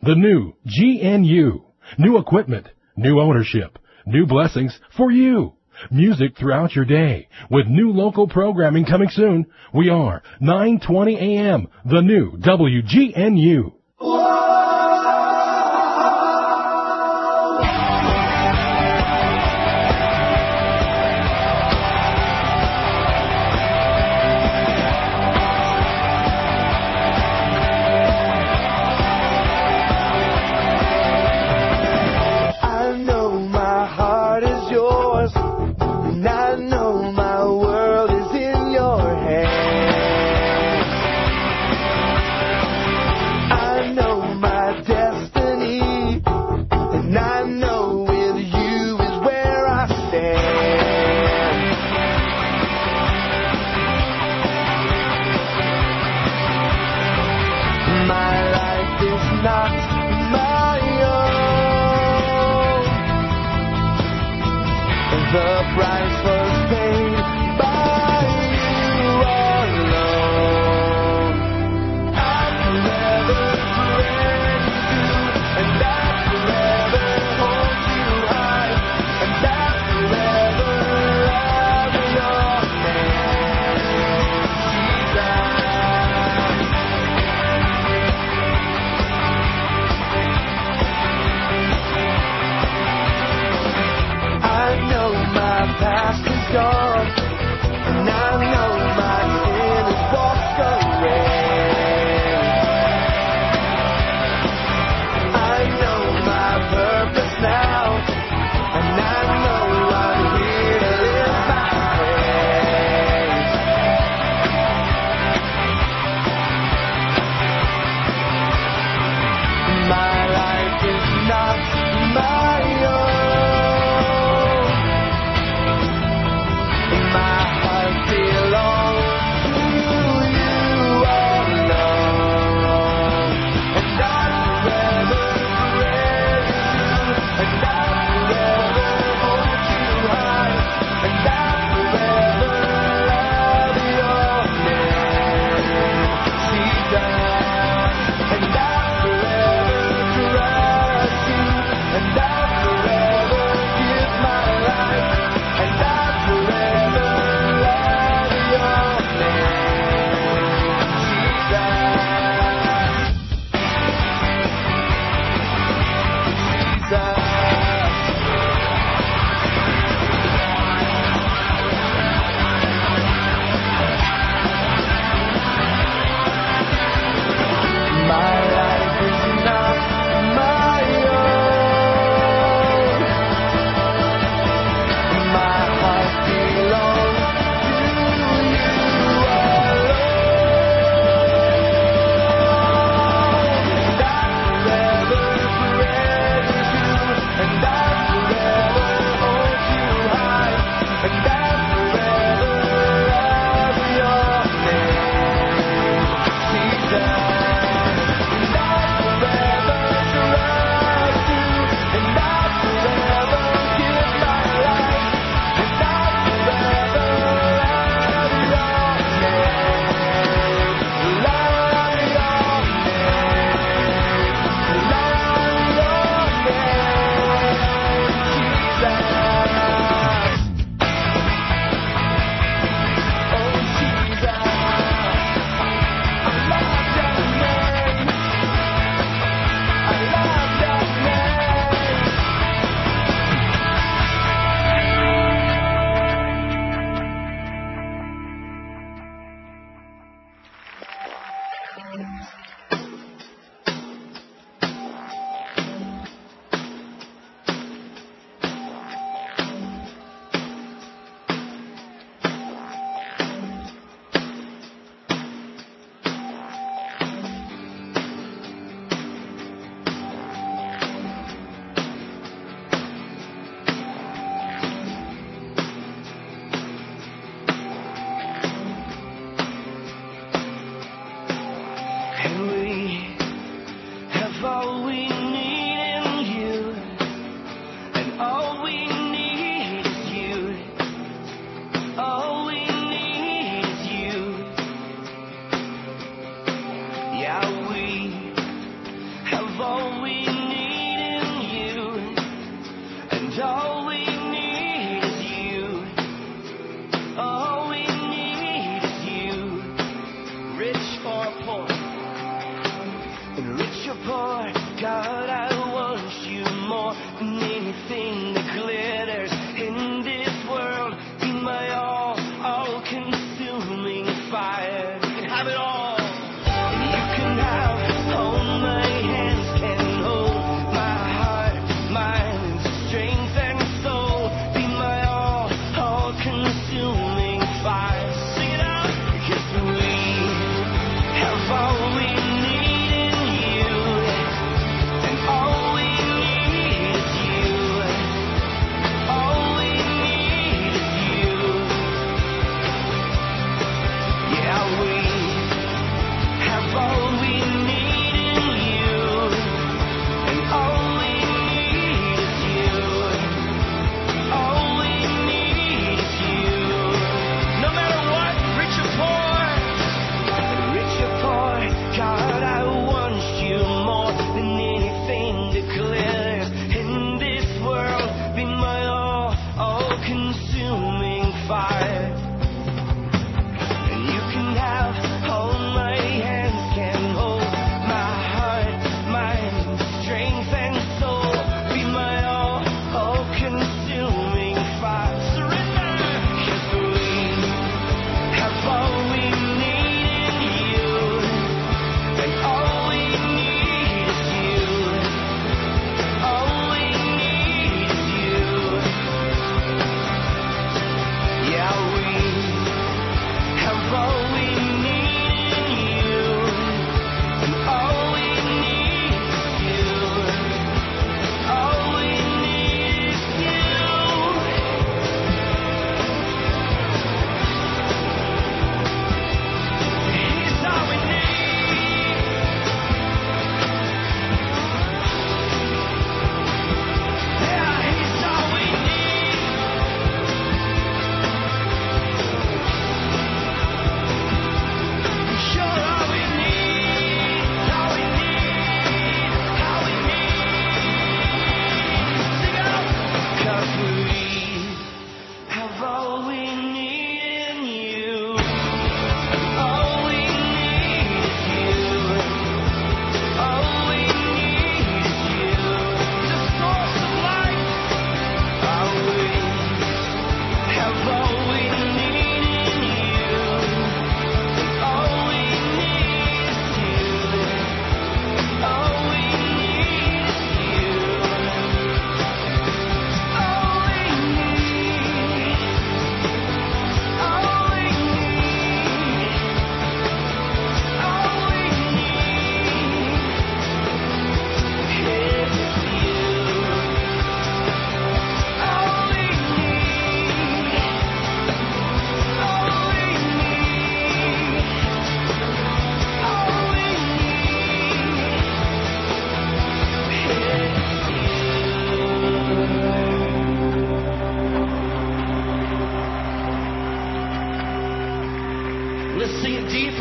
The new GNU. New equipment, new ownership, new blessings for you. Music throughout your day with new local programming coming soon. We are 9:20 a.m. The new WGNU.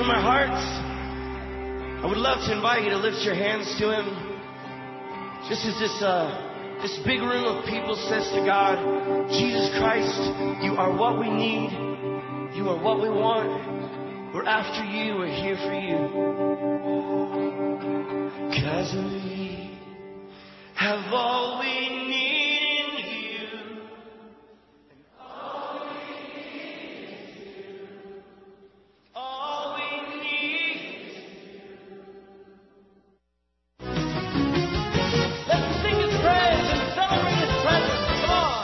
from our hearts, I would love to invite you to lift your hands to Him. Just as this big room of people says to God, Jesus Christ, you are what we need. You are what we want. We're after you. We're here for you. 'Cause we have all we need in you. All we need is you. All we need is you. Let's sing His praise and celebrate His presence. Come on.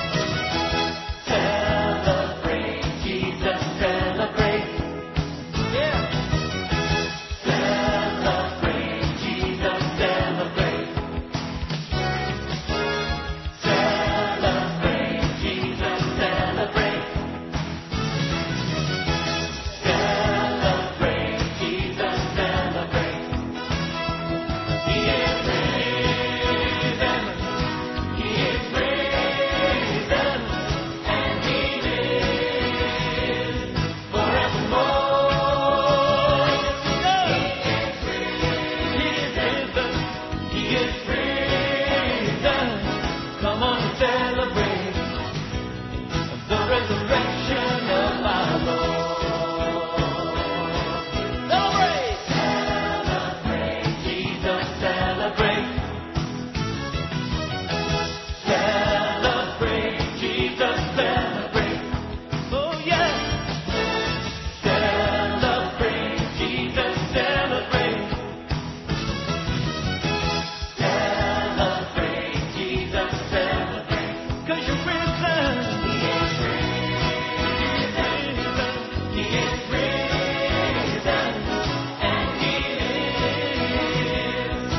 Celebrate Jesus, celebrate. Yeah. Celebrate Jesus, celebrate. Celebrate Jesus, celebrate. Celebrate Jesus, celebrate. He is risen. He is risen, and He lives forevermore. He is risen. He is risen. Come on and celebrate the resurrection of our Lord. Celebrate! Celebrate Jesus, celebrate. Celebrate Jesus, celebrate. Oh yes. Celebrate Jesus, celebrate. Celebrate Jesus, celebrate. 'Cause you're risen. He is risen. He is risen, and He lives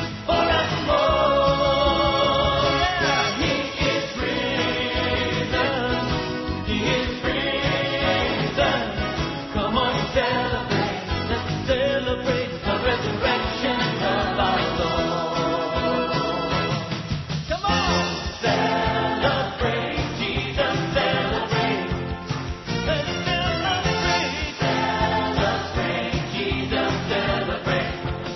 forevermore. Yeah, He is risen. He is risen. Come on and celebrate. Let's celebrate the resurrection of our Lord. Come on! Celebrate Jesus, celebrate. Let's celebrate. Celebrate Jesus, celebrate.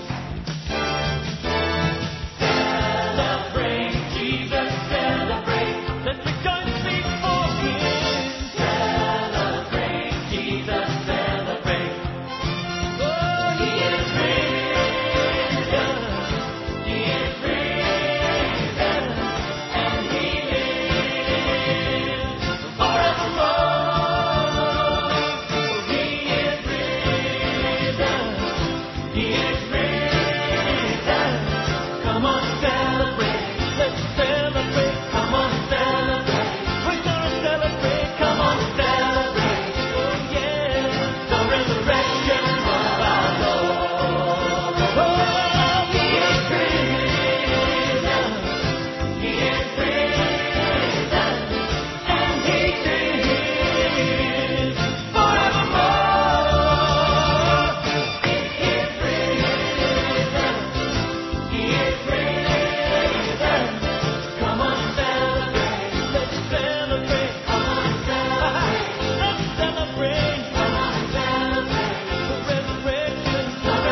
Celebrate Jesus, celebrate. Let's rejoice before Him. Celebrate Jesus, celebrate. Oh, He is risen. He is risen, and He lives forevermore. He is risen. He is risen. Come on, celebrate. Let's celebrate. Come on, celebrate. We're gonna celebrate. Come on, celebrate. Oh yeah, the resurrection of our Lord. Oh, He is risen. He is risen, and He lives forevermore. He is risen. He is risen. Come on, celebrate. Let's celebrate. Come on, celebrate. Let's celebrate. Come on, celebrate. The resurrection of our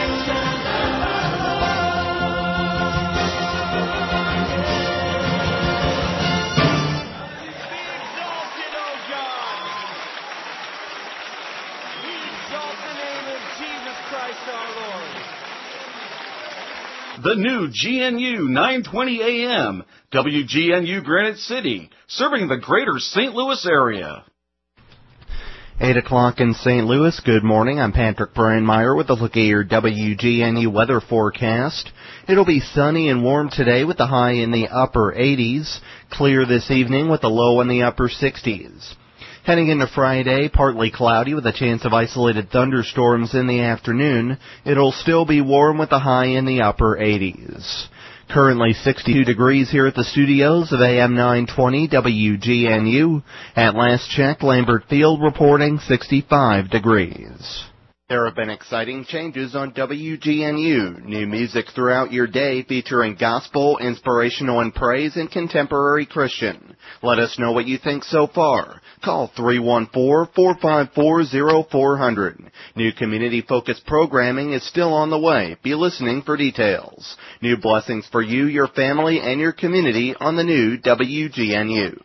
Lord. Be exalted, O God. We exalt the name of Jesus Christ our Lord.
The new GNU 920 AM, WGNU Granite City, serving the greater St. Louis area.
8 o'clock in St. Louis. Good morning. I'm Patrick Brandmeier with a look at your WGNU weather forecast. It'll be sunny and warm today with the high in the upper 80s. Clear this evening with the low in the upper 60s. Heading into Friday, partly cloudy with a chance of isolated thunderstorms in the afternoon. It'll still be warm with the high in the upper 80s. Currently 62 degrees here at the studios of AM 920 WGNU. At last check, Lambert Field reporting 65 degrees. There have been exciting changes on WGNU. New music throughout your day featuring gospel, inspirational and praise, and contemporary Christian. Let us know what you think so far. Call 314-454-0400. New community-focused programming is still on the way. Be listening for details. New blessings for you, your family, and your community on the new WGNU.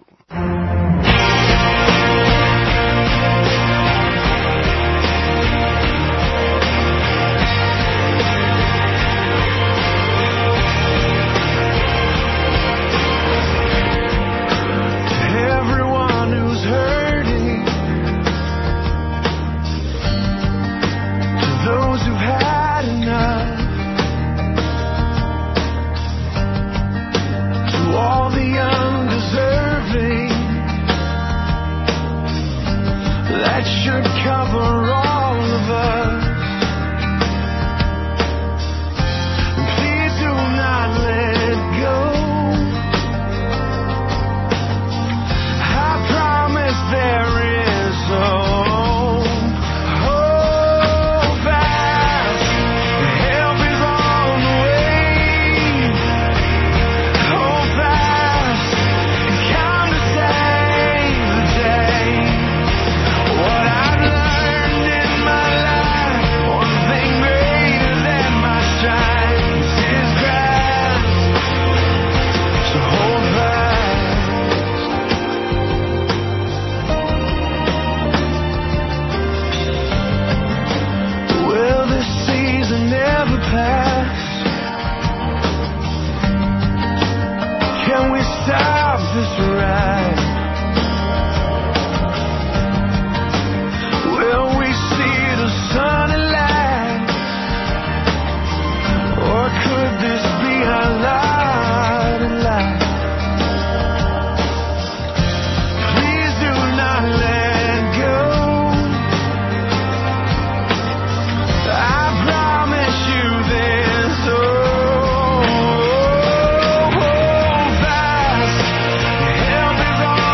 Help is on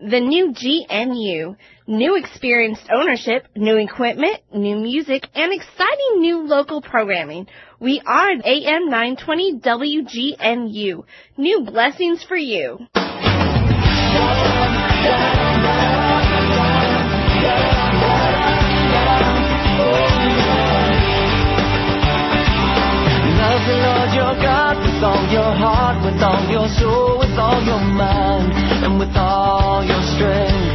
The new GNU. New experienced ownership, new equipment, new music, and exciting new local programming. We are AM 920 WGNU. New blessings for you.
Love the Lord your God with all your heart, with all your soul, with all your mind, and with all your strength.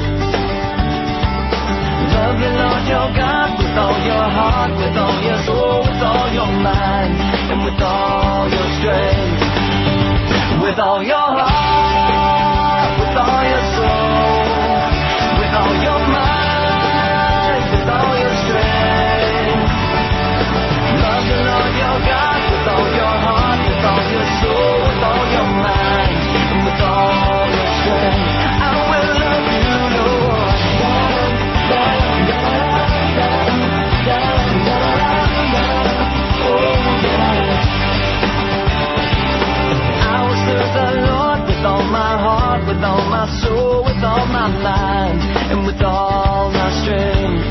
Love the Lord your God with all your heart, with all your soul, with all your mind, and with all your strength. With all your heart, with all your soul, with all your mind, with all your strength. Love the Lord your God with all your heart, with all your soul, with all your mind, and with all your strength. I will love you, Lord. I will serve the Lord with all my heart, with all my soul, with all my mind, and with all my strength.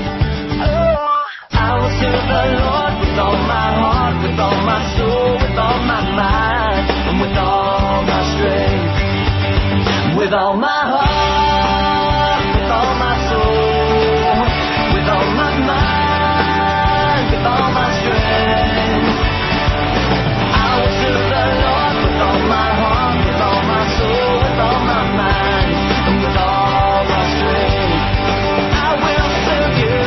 I will serve the Lord with all my heart, with all my soul, with all my mind, and with all my strength. With all my heart, with all my soul, with all my mind, with all my strength. I will serve the Lord with all my heart, with all my soul, with all my mind, and with all my strength. I will serve you.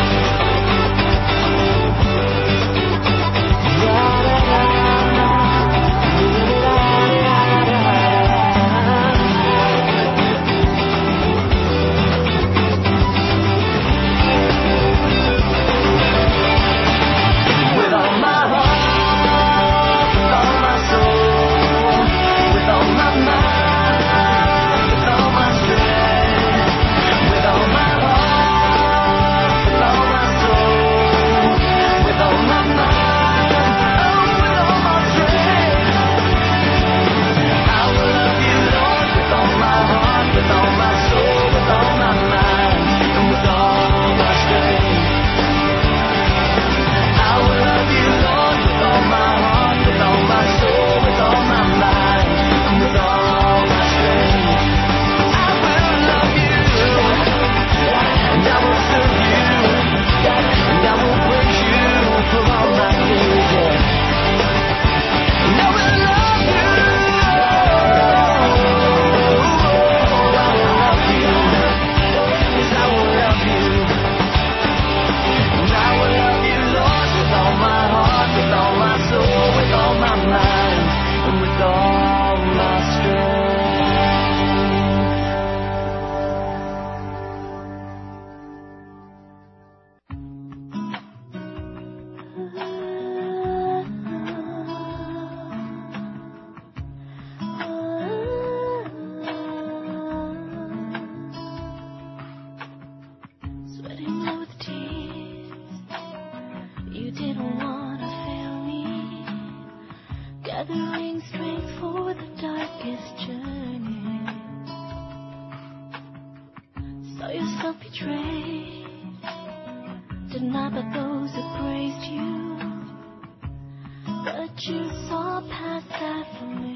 gathering strength for the darkest journey. Saw yourself betrayed, denied by those who praised you, but you saw past that for me.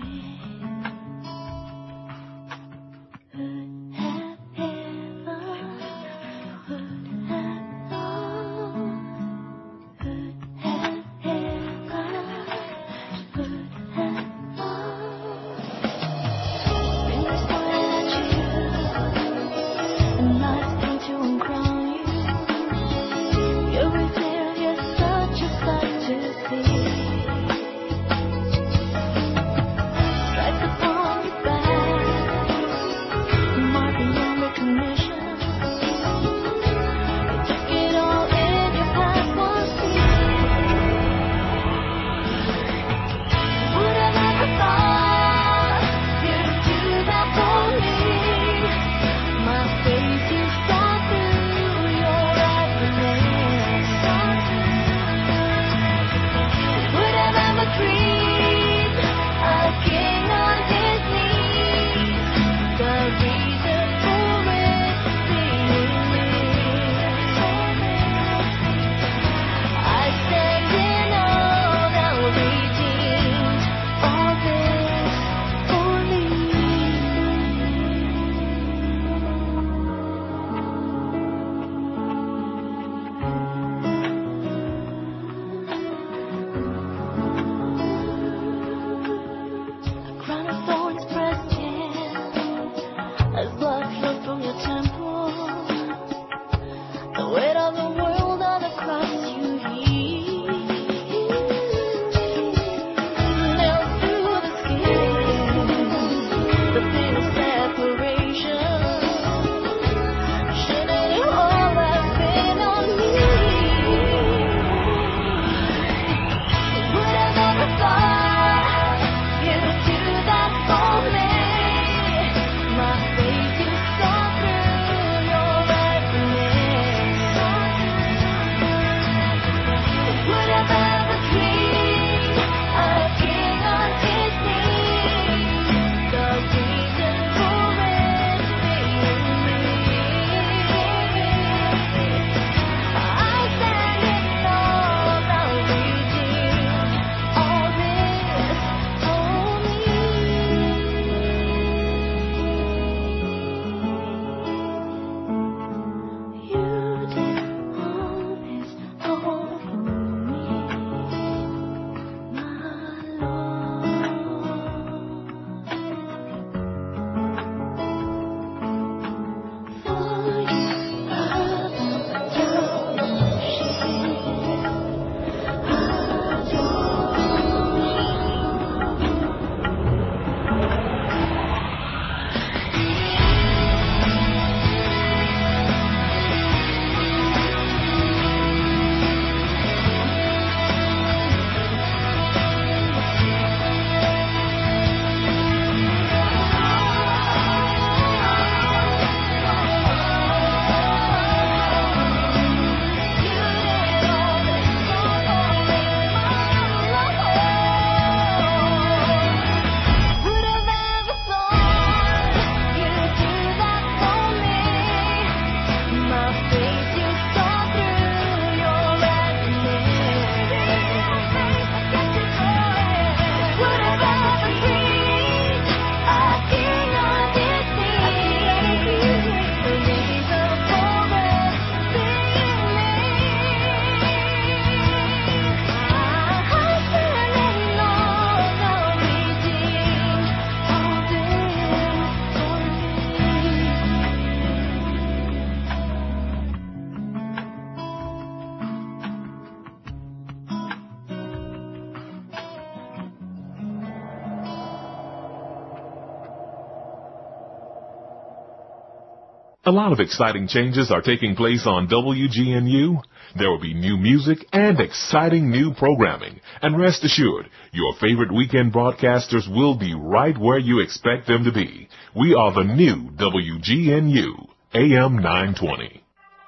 A lot of exciting changes are taking place on WGNU. There will be new music and exciting new programming. And rest assured, your favorite weekend broadcasters will be right where you expect them to be. We are the new WGNU, AM 920.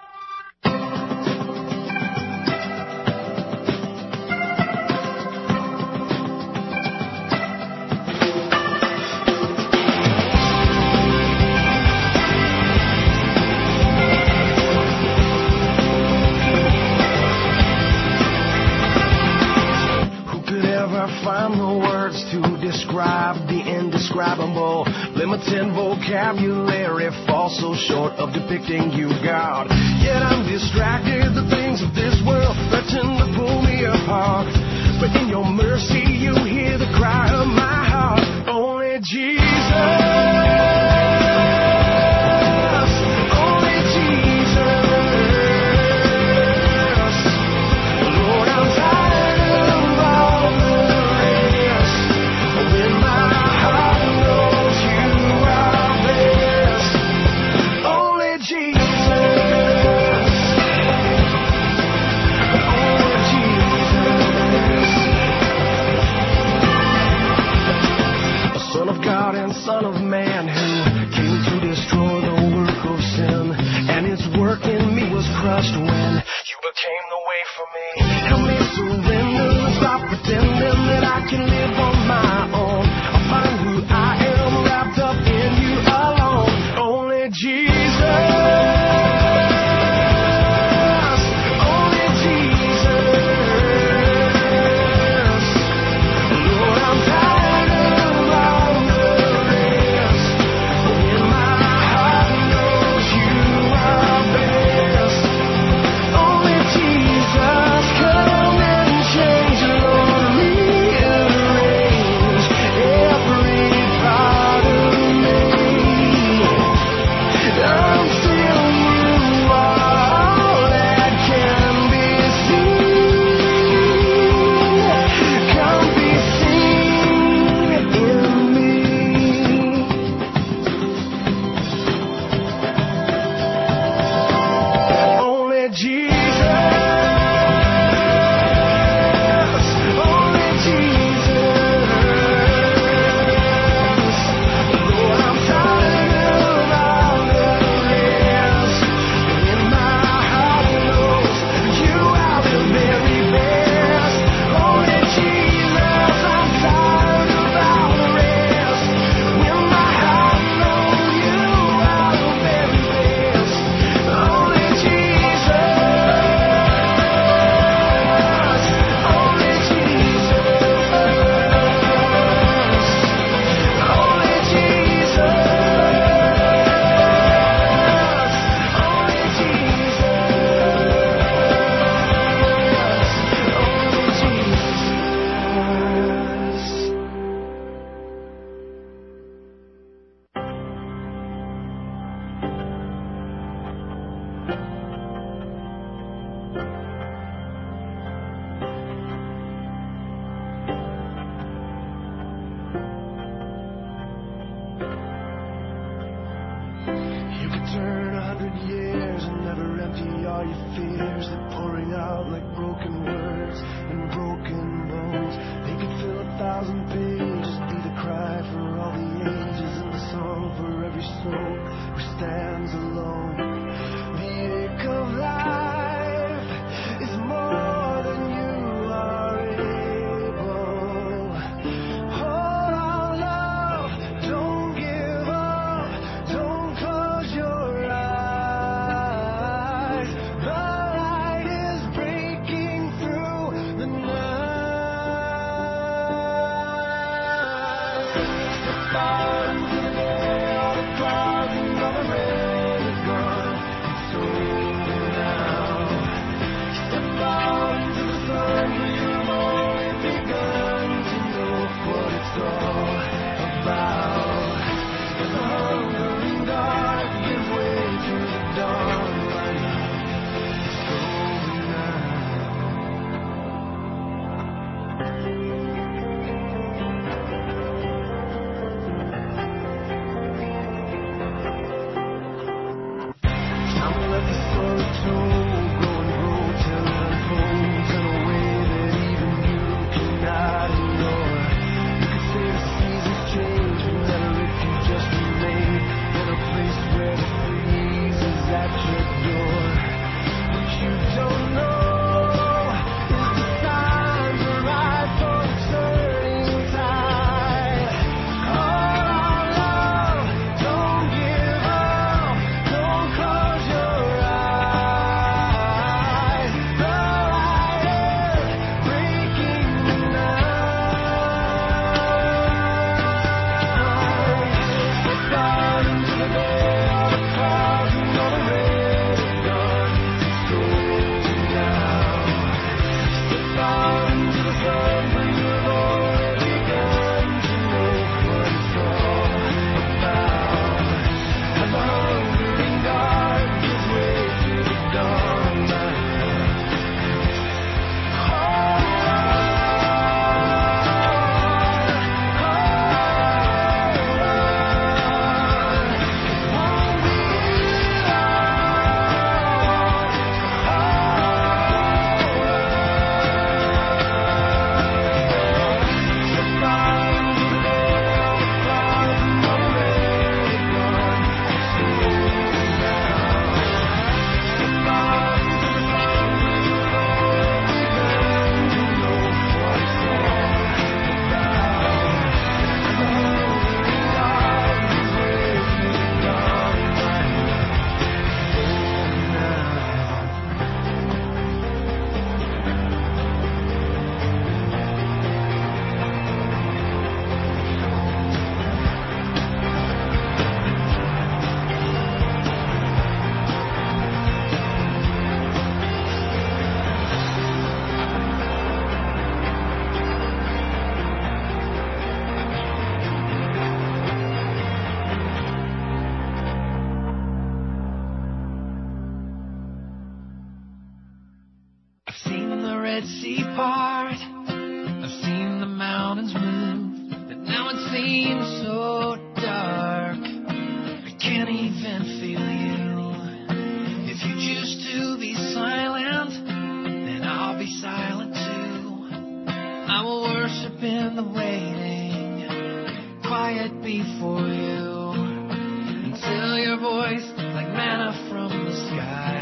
Find the words to describe the indescribable. Limited vocabulary falls so short of depicting you, God. Yet I'm distracted. The things of this world threaten to pull me apart. But in your mercy, you hear the cry of my heart. Only Jesus. Son of man who came to destroy the work of sin, and his work in me was crushed when you became the way for me. Help me surrender, stop pretending that I can live on my own. I'll find who I am wrapped up in you alone. Only Jesus.
Red Sea part. I've seen the mountains move, but now it seems so dark. I can't even feel you. If you choose to be silent, then I'll be silent too. I will worship in the waiting, quiet before you, until your voice, like manna from the sky,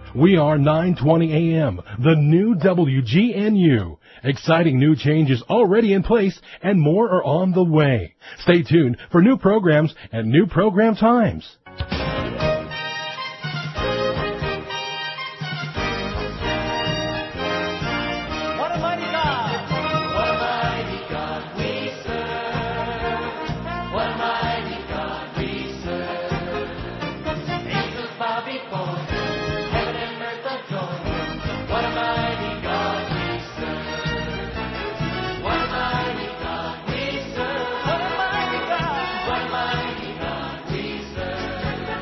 We are 920 AM, the new WGNU. Exciting new changes already in place and more are on the way. Stay tuned for new programs and new program times.
What a mighty God! What a mighty God we serve! What a mighty God we serve! Angels bow before Him, heaven and earth adore Him. What a mighty God we serve! What a mighty God we serve! What a mighty God! What a mighty God we serve!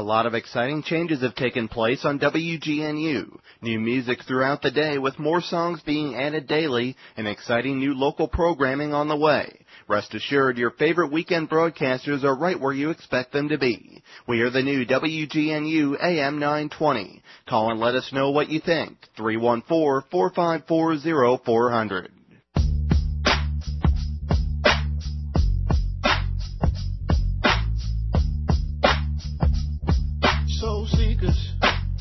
A lot of exciting changes have taken place on WGNU. New music throughout the day with more songs being added daily and exciting new local programming on the way. Rest assured your favorite weekend broadcasters are right where you expect them to be. We are the new WGNU AM 920. Call and let us know what you think. 314-454-0400.
Soul seekers,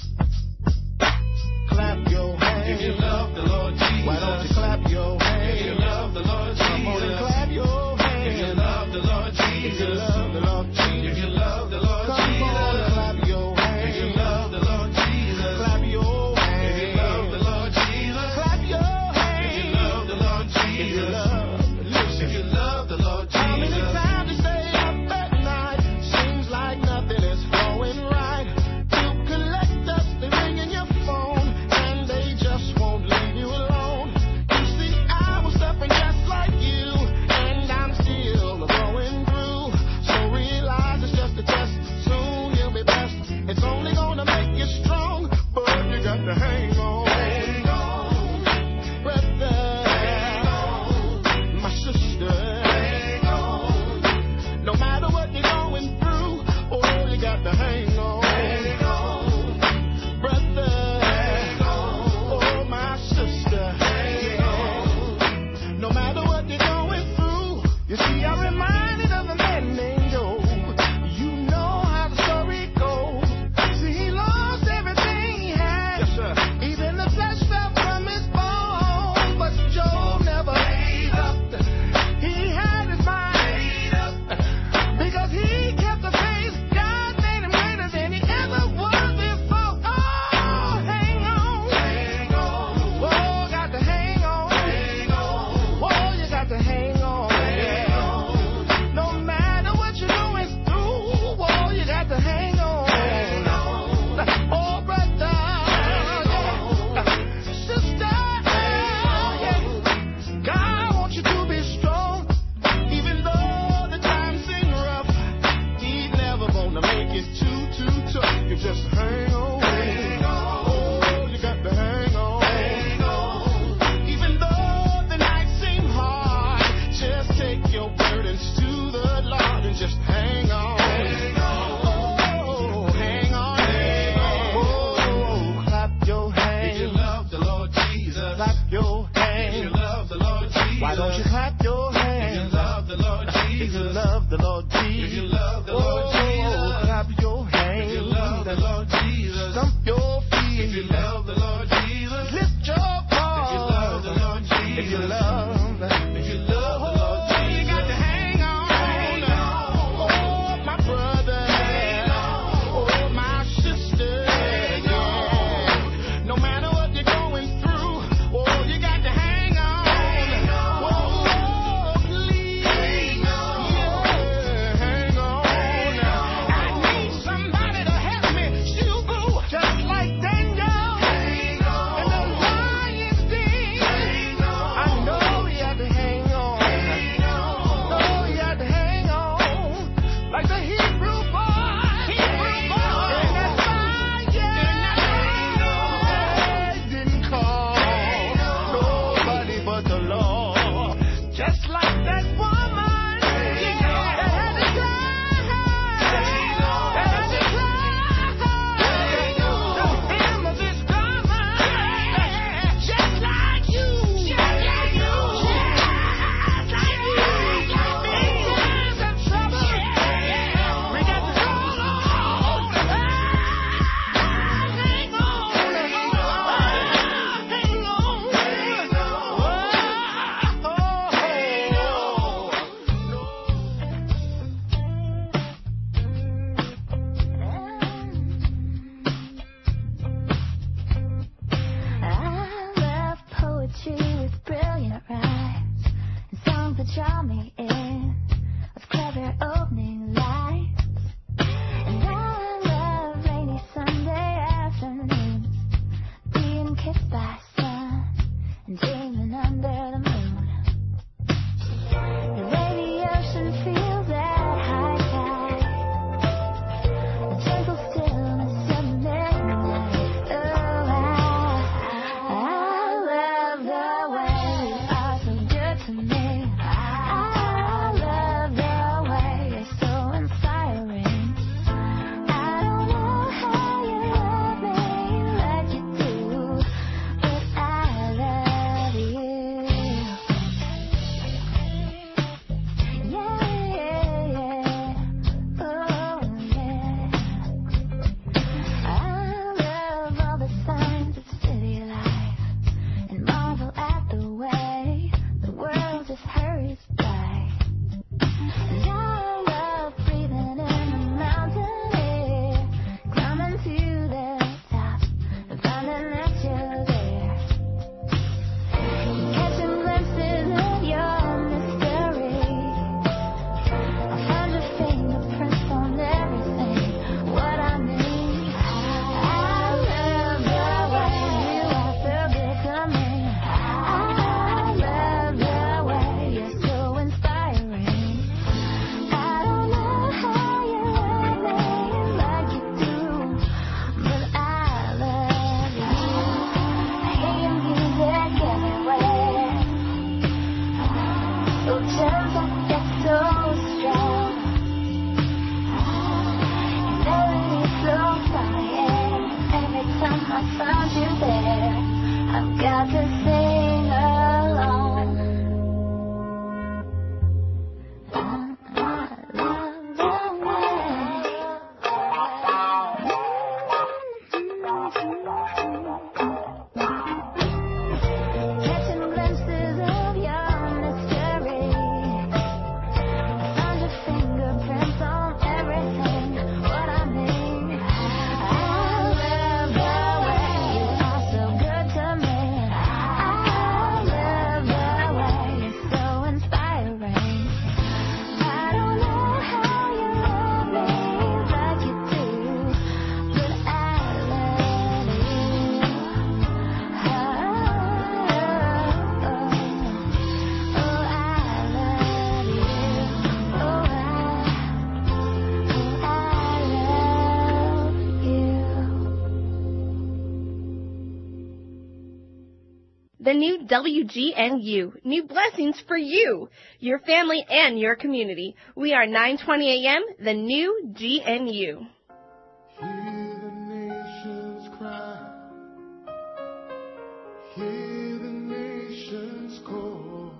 clap your hands. If you love the Lord Jesus, why don't you clap your hands? If you love the Lord Jesus, come on and clap your hands. If you love the Lord Jesus, if you love the Lord Jesus, if you love the Lord Jesus, come on and clap your hands. If you love the Lord Jesus, clap your hands. If you love the Lord Jesus, clap your hands. If you love the Lord Jesus, if you love the Lord Jesus. How many times you stay up at night? Seems like nothing is flowing right. Even the
I found you there. I've got to sing along. Catching glimpses of your mystery. I found your fingerprints on everything. What I mean, I love the way you are so good to me. I love the way you're so inspiring. I don't know how you love me like you do, but I love you. Oh, I love you.
The new WGNU, new blessings for you, your family, and your community. We are 920 AM, the new GNU.
Hear the nations cry. Hear the nations call.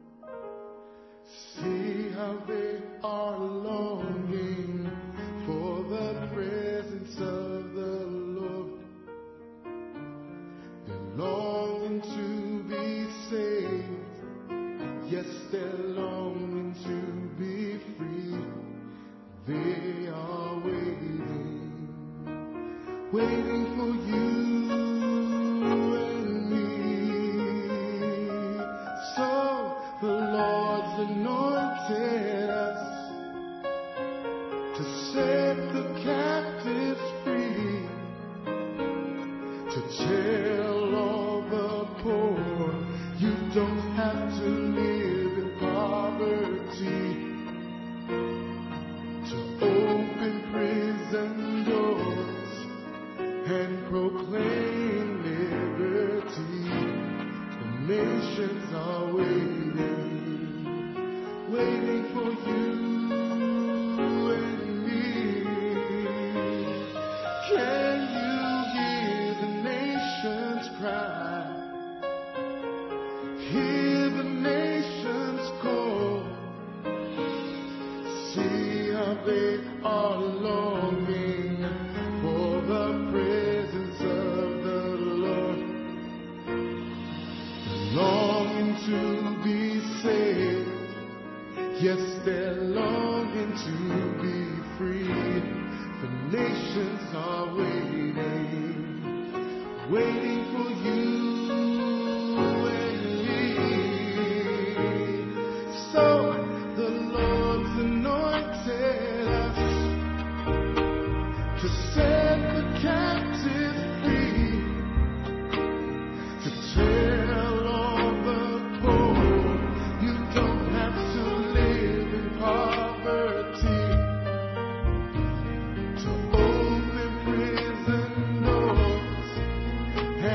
See how they are longing for the presence of the Lord. They're longing to be saved. Yes, they're longing to be free. They are waiting for you and me. So the Lord's anointed us to set the captives free, to tell all the poor you don't have to live in poverty, to open prison doors and proclaim liberty. The nations are waiting for you and me. Can you hear the nations cry? Hear the nations call. See how they are longing for the presence of the Lord. They're longing to be saved. Yes, they're longing to be free. The nations are waiting for you and me. So the Lord's anointed us to set the captives free, to tell all the poor you don't have to live in poverty, to open prison doors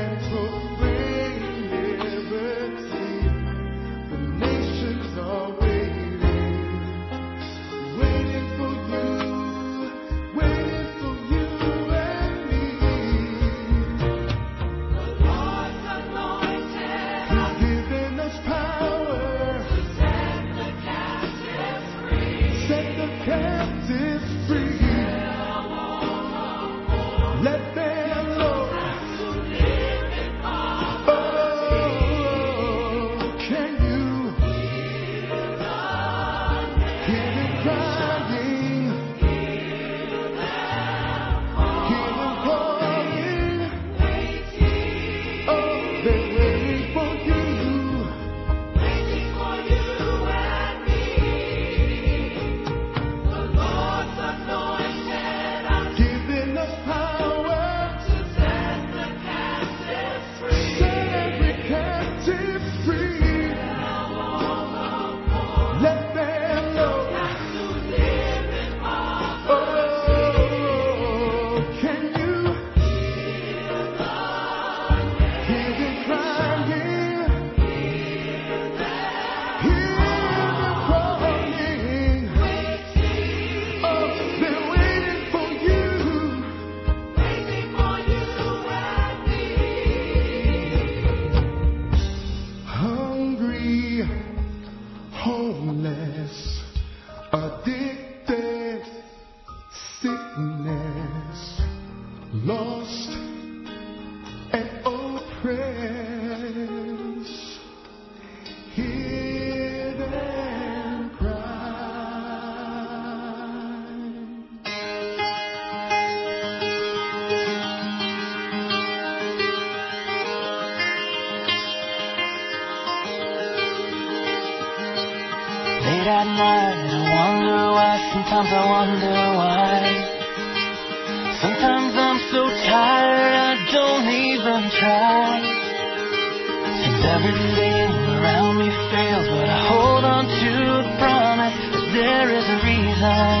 at night, I wonder why, sometimes I wonder why. Sometimes I'm so tired, I don't even try. Seems everything around me fails, but I hold on to the promise that there is a reason.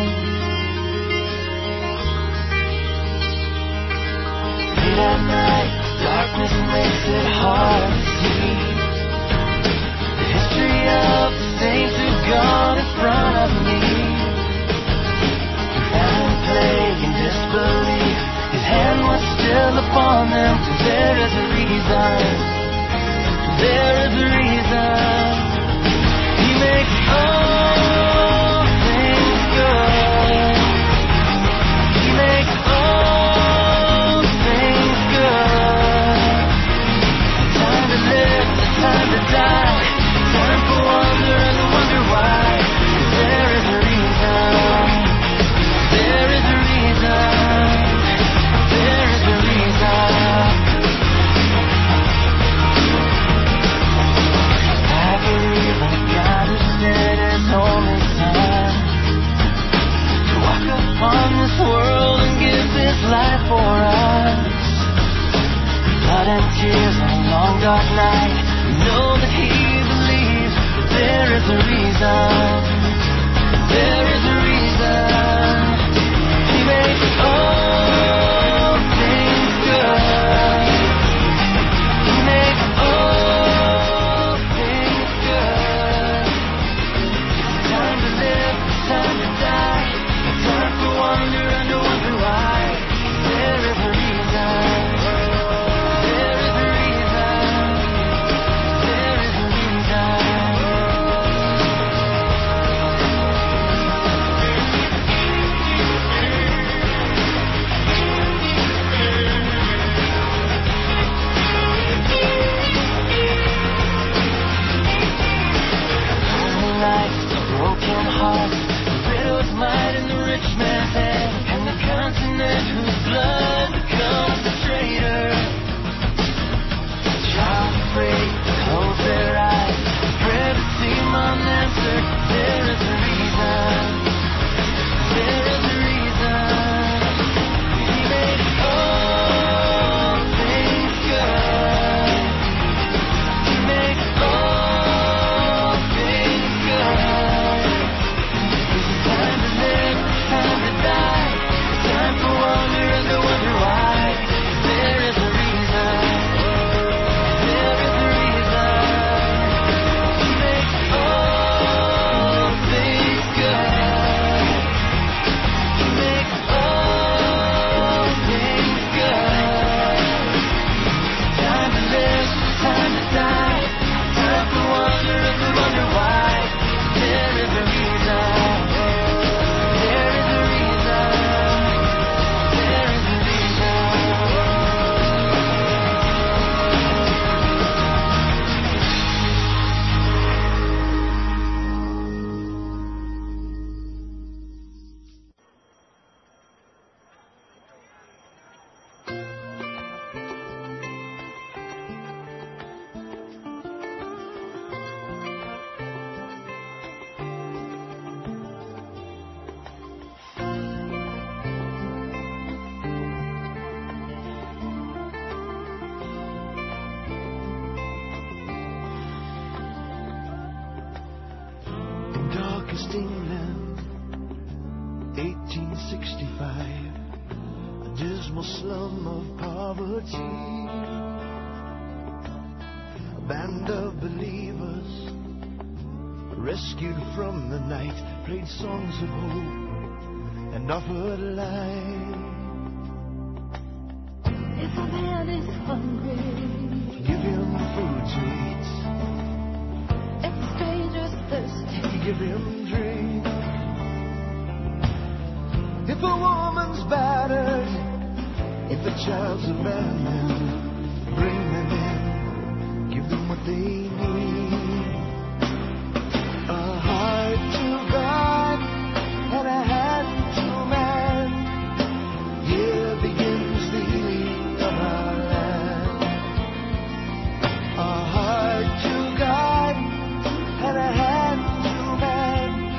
Late at night, darkness makes it hard to see the history of the saints who've gone in front of me. Famine, plague, and disbelief, His hand was still upon them. There is a reason. There is a reason. He makes all things good. He makes all things good. Time to live, time to die. Time for wonder and to wonder why. There is a reason. There is a reason. There is a reason. I believe in God who sent His only Son to walk upon this world and give His life for us. Blood and tears on a long dark night. Know that He believes that there is a reason. There is a reason. He makes all things good. He makes all things good. Time to live, time to die. Time for wonder and to wonder why. There is a reason. There is a reason. There is a reason. Lonely nights, a broken heart, the widow's might and the rich man's hand, and the continent whose blood becomes a traitor. Child afraid to close their eyes, prayer to seem unanswered. There is a reason. There is a reason. He makes all things good. He makes all things good. Time to live, time to die. Time for wonder and to wonder why. There is a reason. There is a reason. He makes all things good. He makes all things good. Time to live, time to die. Time for wonder and to wonder why. There is a reason. There is a reason. There is a reason.
In darkest England, 1865, a dismal slum of poverty. A band of believers, rescued from the night, played songs of hope and offered light.
If a man is hungry,
Give him food to eat,
if a stranger's thirsty,
give him drink. If a woman's battered, if a child's abandoned, bring them in, give them what they need. A heart to God and a hand to man. Here begins the healing of our land. A heart to God and a hand to man.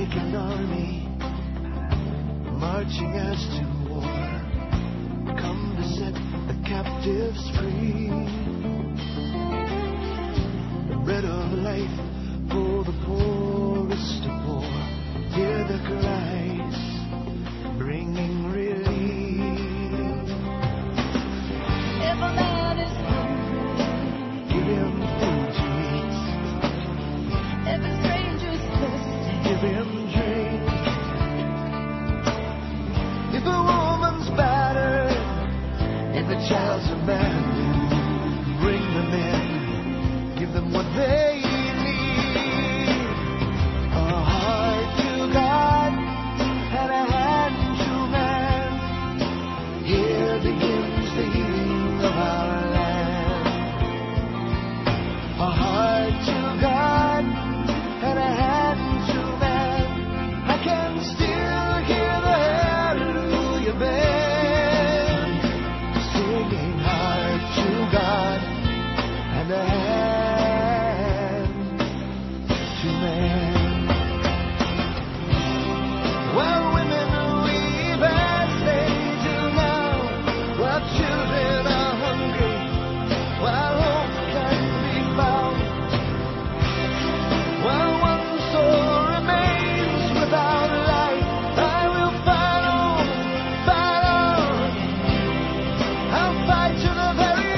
like an army marching as to war, come to set the captives free. The bread of life for the poorest of poor, hear the cries bringing relief.
If a man is hungry,
give him food to eat.
if a stranger's thirsty,
Give him drink. If a woman's battered, if a child's abandoned, bring them in, give them what they need. A heart to God and a hand to man. Here begins the healing of our land. A heart to God and a hand to man. I can still hear the hallelujah band singing heart to God and a hand to man. While women weep as they do now, while children are hungry, while hope can be found, while one soul remains without light, I will fight on, fight on. I'll fight to the very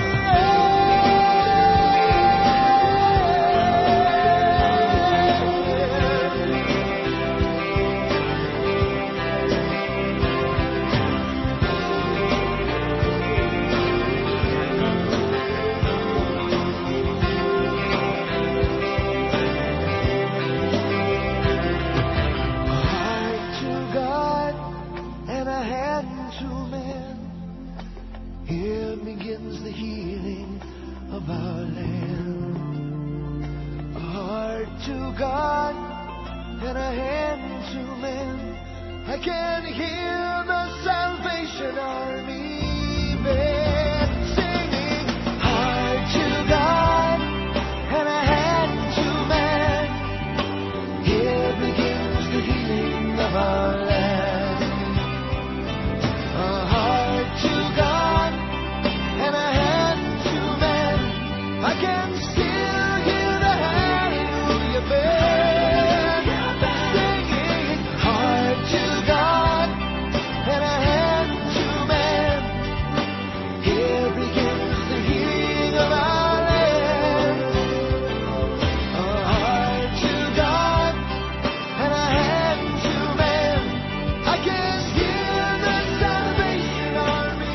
A heart to God and a hand to man. Here begins the healing of our land. A heart to God and a hand to man. I can hear the Salvation Army band singing. Heart to God and a hand to man. Here begins the healing of our land. A heart to God and a hand to man. I can still hear the hallelujah band singing. Heart to God and a hand to man. Here begins the healing of our land. A heart to God and a hand to man. I can hear the Salvation Army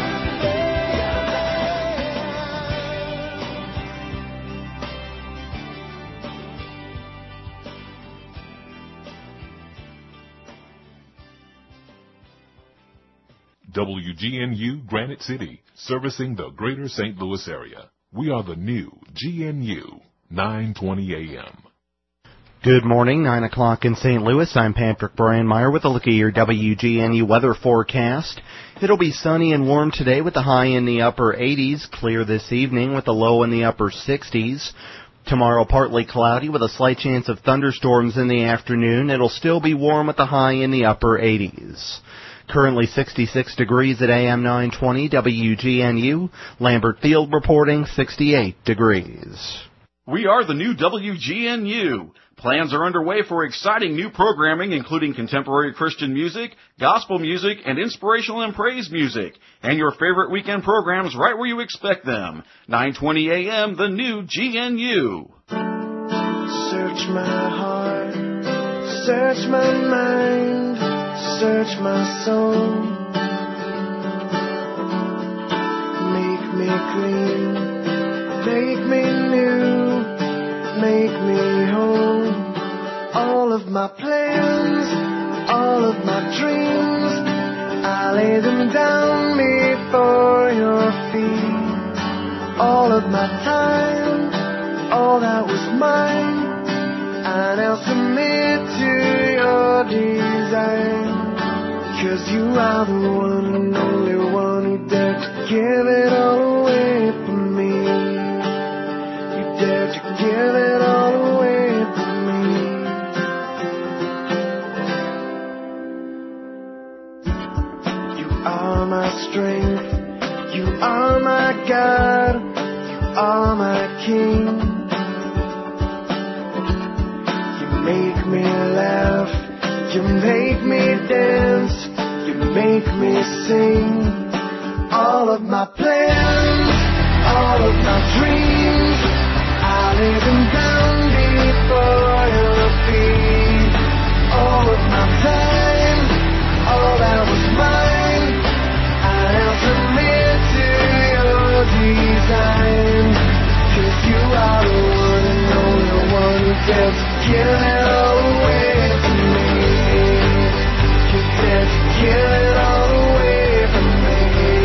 WGNU Granite City, servicing the greater St. Louis area. We are the new GNU 920 AM.
Good morning, 9 o'clock in St. Louis. I'm Patrick Brandmeier with a look at your WGNU weather forecast. It'll be sunny and warm today with the high in the upper 80s, clear this evening with the low in the upper 60s. Tomorrow partly cloudy with a slight chance of thunderstorms in the afternoon. It'll still be warm with the high in the upper 80s. Currently 66 degrees at AM 920 WGNU. Lambert Field reporting 68 degrees.
We are the new WGNU. Plans are underway for exciting new programming, including contemporary Christian music, gospel music, and inspirational and praise music. And your favorite weekend programs right where you expect them. 920 AM, the new GNU.
Search my heart, search my mind, search my soul. Make me clean, make me new, make me whole. All of my plans, all of my dreams, I lay them down before your feet. All of my time, all that was mine, I now submit to your design. 'Cause you are the one and only one who dared to give it all away for me. You dared to give it all away for me. king. You make me laugh, you make me dance, you make me sing. All of my plans, all of my dreams, I lay them down before your feet. All of my time, all that was mine, I now submit to your design. 'Cause you are the one and only one who dares to give it all away from me. You dare to give it all away from me.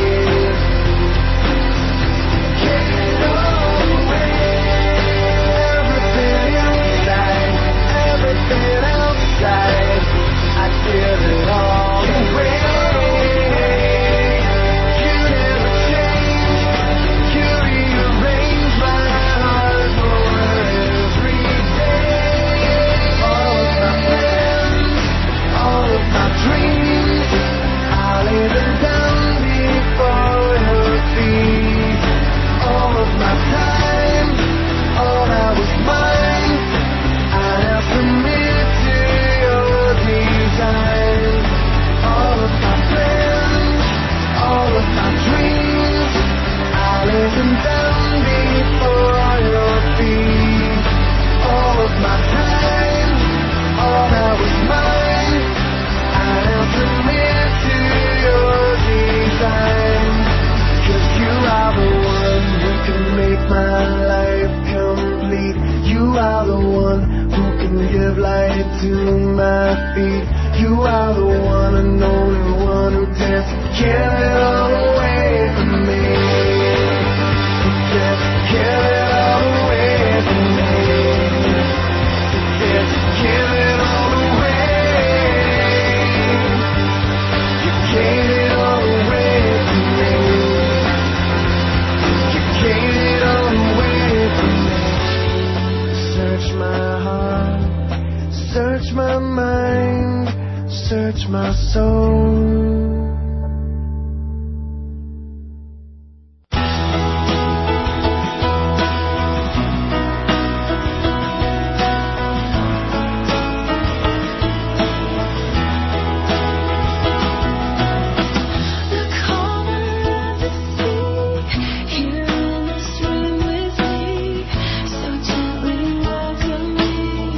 Give it all away. Everything inside, everything outside, I give it all away. You never change, you rearrange my heart for every day. All of my plans, all of my dreams, I lay them down before your feet. All of my time, all that was mine, I now submit to your design. All of my plans, all of my dreams, I lay them down before your feet. All of my time, all that was mine, I now submit to your design. 'Cause you are the one who can make my life complete. You are the one who can give light to my feet. You are the one and only one who dares to give it all away from me. Who dares to give it all away from me. Who dares to give it all away. You gave it all away from me. You gave it all away from me. Search my heart, search my mind, search my soul.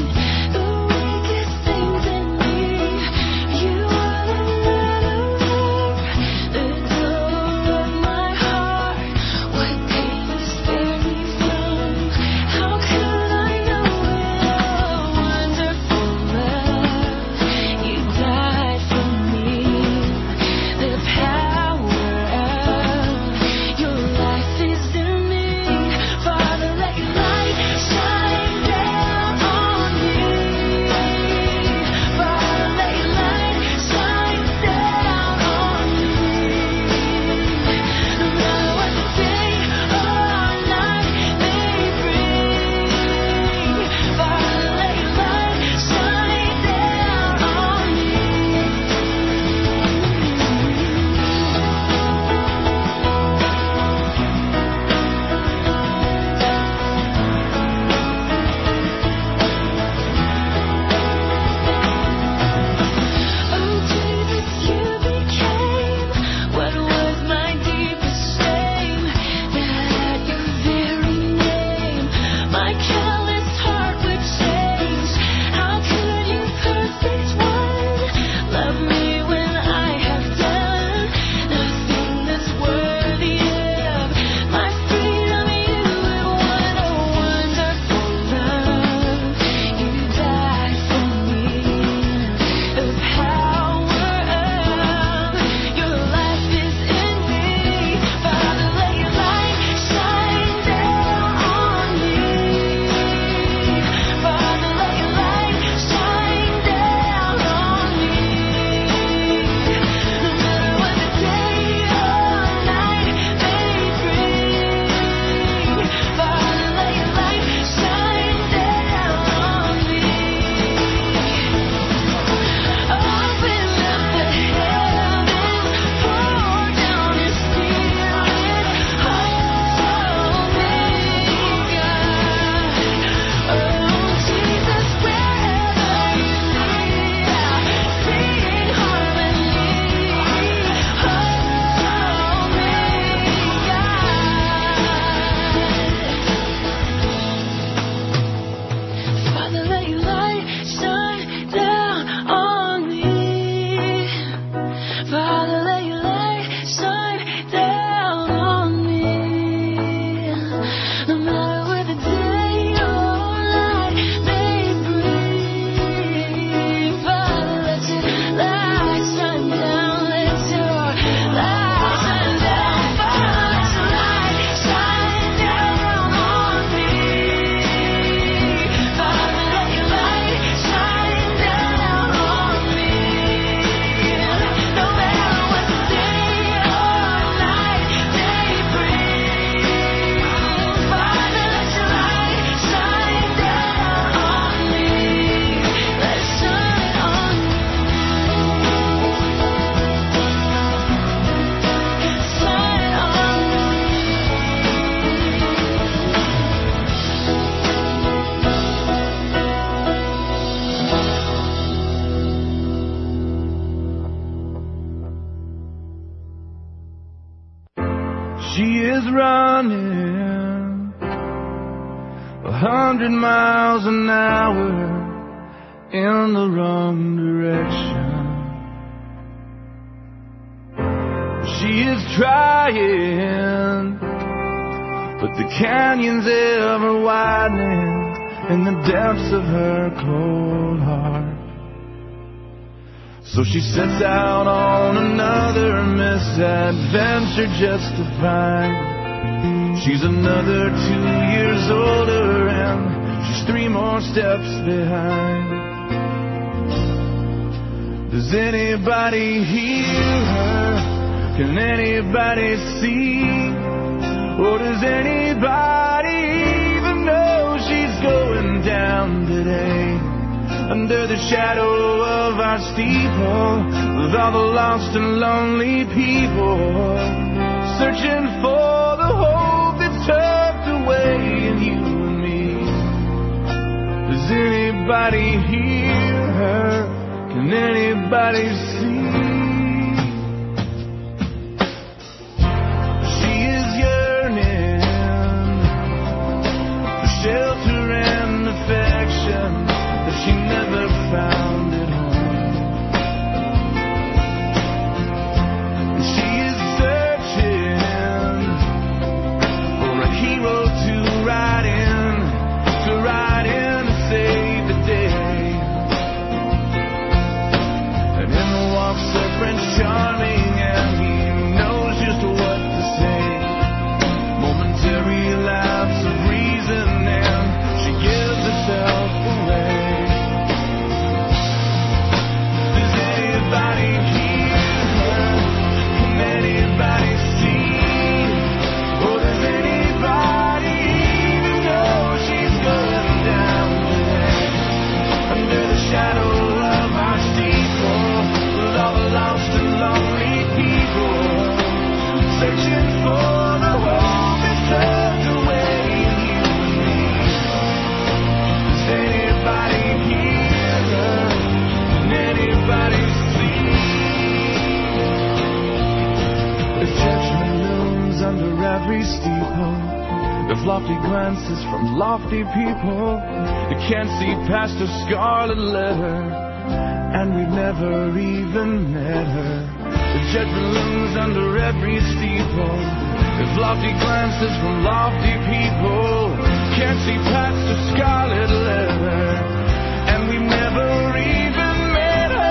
You are the man
is running 100 miles an hour in the wrong direction. She is trying, but the canyon's ever widening in the depths of her cold heart. So she sets out on another misadventure just to find she's another 2 years older and she's 3 more steps behind. Does anybody hear her? Can anybody see? Or does anybody even know she's going down today? Under the shadow of our steeple, with all the lost and lonely people, searching for the hope that's tucked away in you and me. Does anybody hear her? Can anybody see? She is yearning for shelter and affection that she never found at home. And she is searching for a hero to ride in to save the day. And in the walks of Prince Charming, and he knows just what to say. Momentary lapse of reason, and she gives herself away. Does anybody hear her? Can anybody see? Or does anybody even know she's going down today? Under the shadow of our steeple, with all the lost and lonely people, searching for the hope that's tucked away in you and me. Does anybody hear her? Can anybody see? If judgment looms under every steeple, if lofty glances from lofty people, you can't see past a scarlet letter, and we've never even met her. If judgment looms under every steeple, if lofty glances from lofty people, can't see past a scarlet letter, and we've never even met her.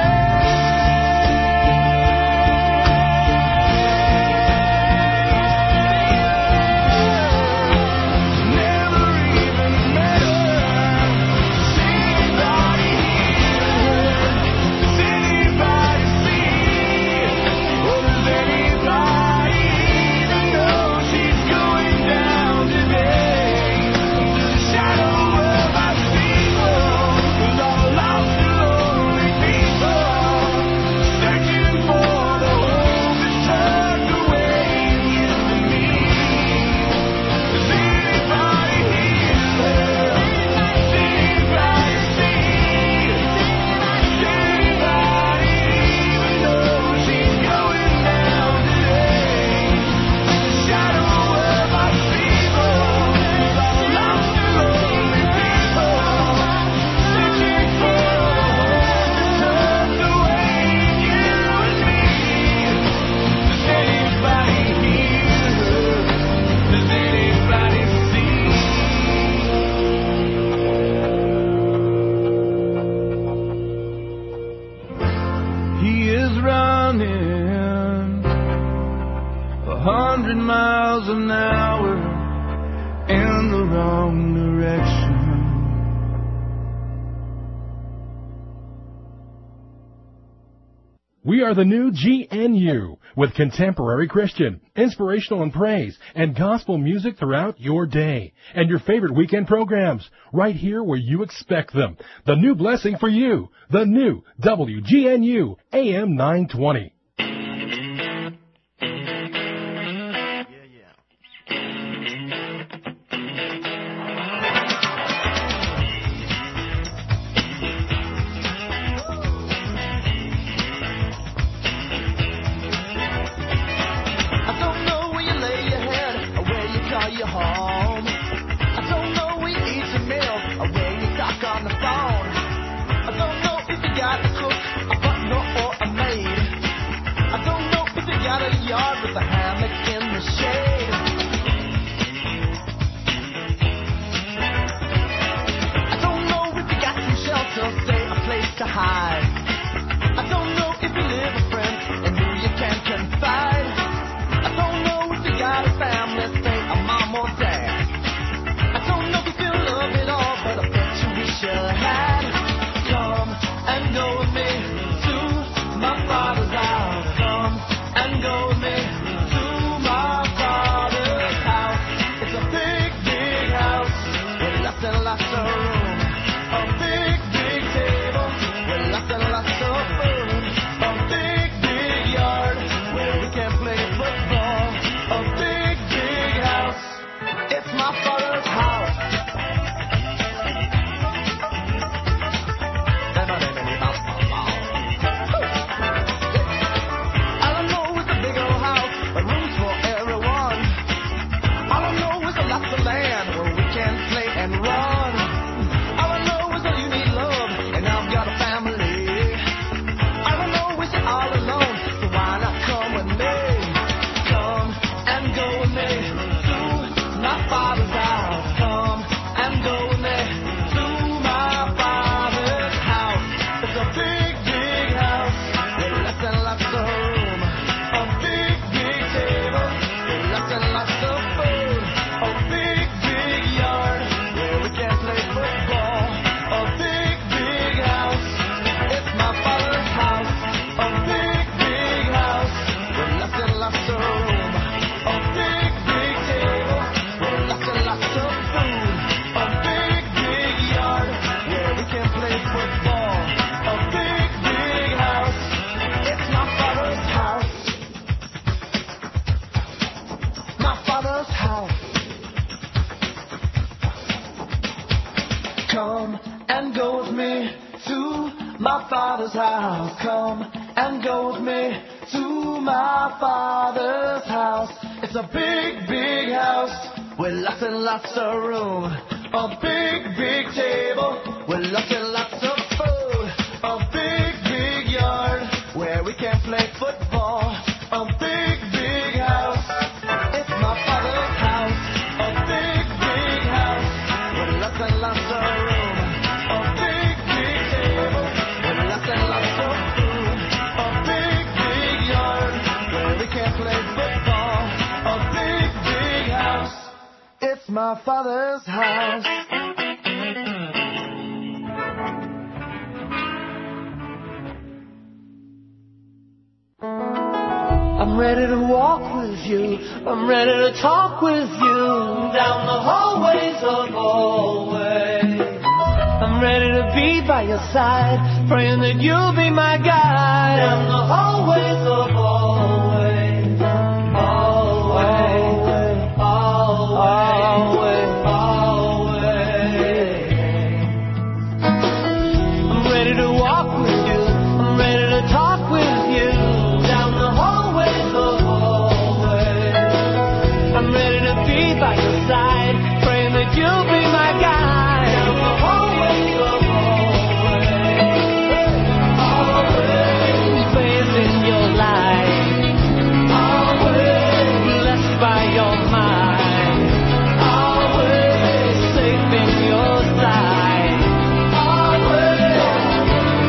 Never even met her. Does anybody hear her? Does anybody see? Or does anybody even know she's going down today? Under the shadow of our steeple, with all the lost and lonely people, searching for the hope that's tucked away in you and me. Does anybody hear her? Does anybody see? Does anybody even know she's going down today? The shadow of our steeple, with all the lost and lonely people, searching for the hope that's tucked away in you and me. Does anybody hear her? Does anybody see? He is running 100 miles an hour in the wrong direction.
We are the new GNU, with contemporary Christian, inspirational and praise, and gospel music throughout your day. And your favorite weekend programs, right here where you expect them. The new blessing for you, the new WGNU AM 920.
I don't know where you lay your head or to hide. I don't know if you live with friends and who you can confide. I don't know if you got a family, say a mom or dad. I don't know if you love it all, but I bet you wish you had. Come and go with me to my Father's house. Come and go with me to my Father's house. It's a big, big house with lots and lots of room. A big, big table with lots and lots of food. A big, big yard where we can play football. A big, big house. It's my Father's house. I don't know it's a big old house, but rooms for everyone. All I know is a lots of land where we can play and run. All I know is that you need love, and I've got a family. All I know is you're all alone, so why not come with me? Come and go with me to my Father's house. Come and go with me to my Father's house. It's a big, big house with lots and lots of room. A big, big table with lots and lots of food. A big, big yard where we can play football. A big, big house. It's my Father's house. A big, big house with lots and lots of room. A big, big table with lots and lots of food. A big, big yard where we can play football. A big, big house. It's my Father's house. My Father's house. Come and go with me to my Father's house. Come and go with me to my Father's house. It's a big, big house with lots and lots of room. A big, big table with lots and lots of food. A big, big yard where we can play football. A big, big house. It's my Father's house. A big, big house with lots and lots of room. A big, big table with lots and lots of food. A big, big yard where we can play football. A big, big house. It's my Father's house. I'm ready to walk with you. I'm ready to talk with you down the hallways of always. I'm ready to be by your side, praying that you'll be my guide down the hallways of always. Always, always, always. I'm ready to walk with you. I'm ready to talk with you down the hallways of always. I'm ready to be by your side, praying that you'll be my guide down the hallways of always. Always in your light. Always blessed by your mind. Always safe in your sight. Always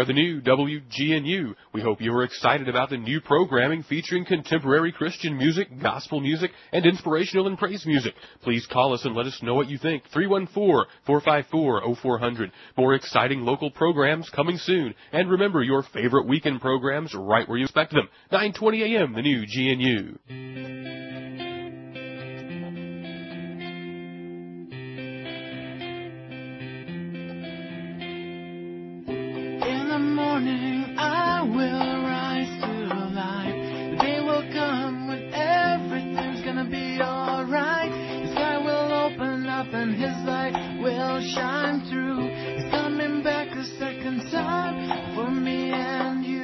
are the new WGNU. We hope you are excited about the new programming featuring contemporary Christian music, gospel music, and inspirational and praise music. Please call us and let us know what you think. 314-454-0400. More exciting local programs coming soon. And remember, your favorite weekend programs right where you expect them. 9:20 a.m., the new GNU.
In the morning I will rise to life. The day will come when everything's gonna be alright. The sky will open up and His light will shine through. He's coming back a second time for me and you.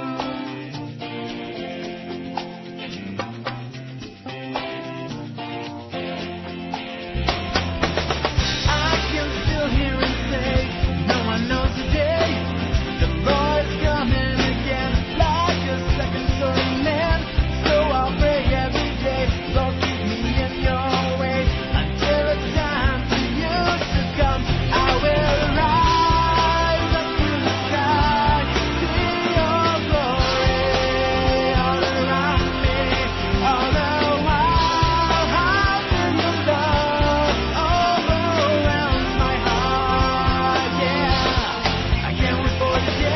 I can still hear Him say, no one knows today. The Lord's coming again, like a second coming man. So I'll pray every day, Lord, keep me in your way until it's time for you to come. I will rise up to the sky, see your glory all around me. All the while, how can your love overwhelms my heart? Yeah, I can't wait for the day.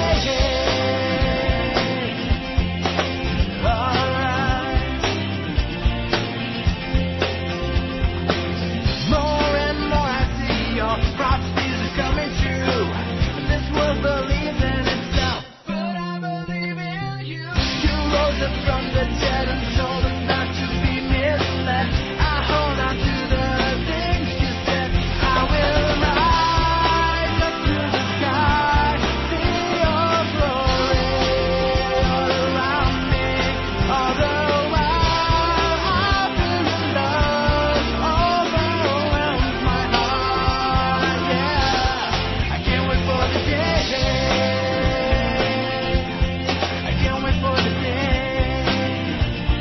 More and more I see your prophecies are coming true. This world believes in itself, but I believe in you. You rose up from the dead and told us not to be misled. I hold on to the things you said. I will rise up to the sky, see your glory all around me. All the while, I feel your love overwhelms my heart. Yeah, I can't wait for the day. I can't wait for the day.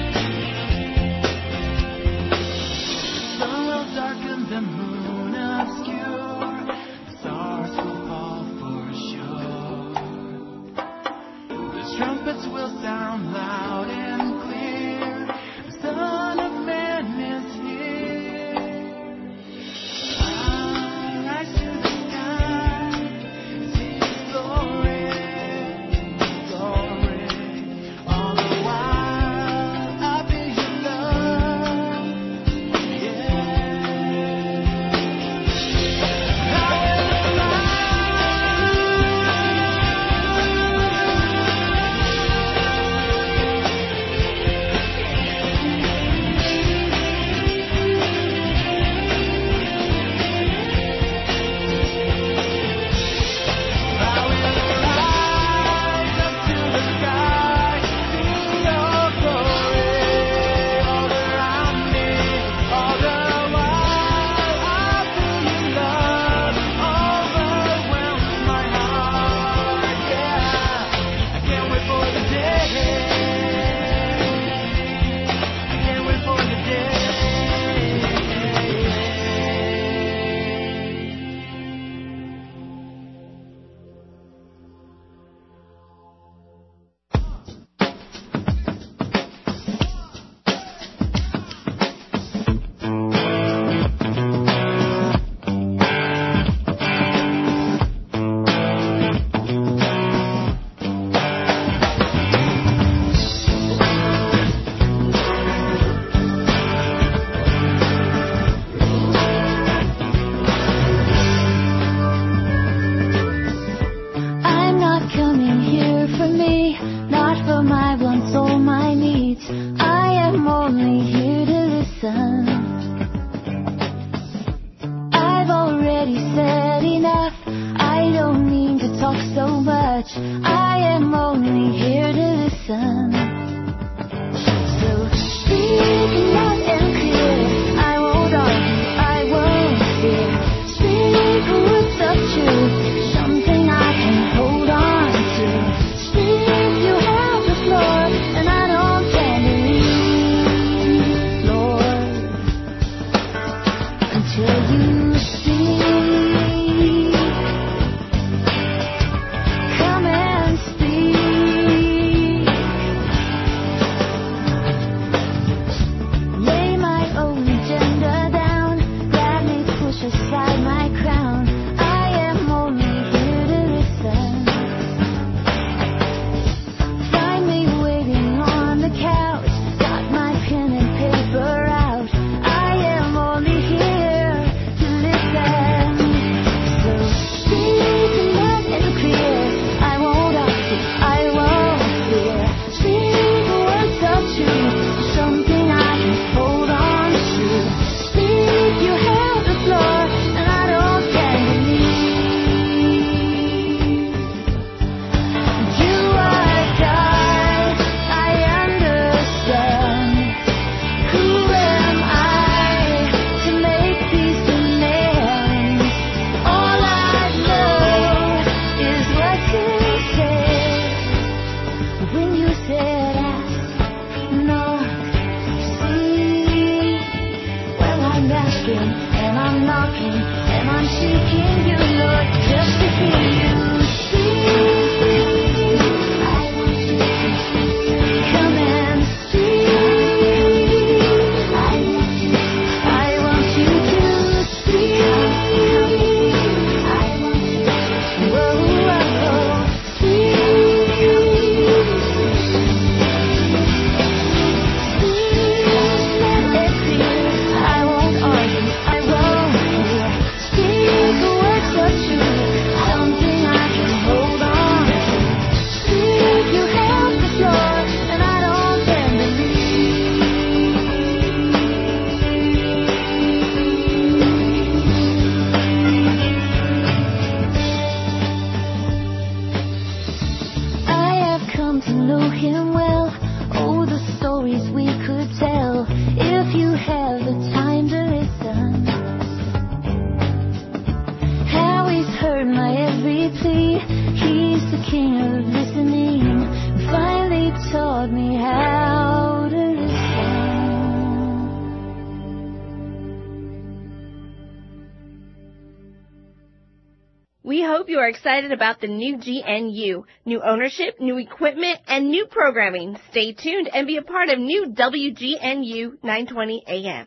hope you are excited about the new GNU. New ownership, new equipment, and new programming. Stay tuned and be a part of new WGNU 920 AM.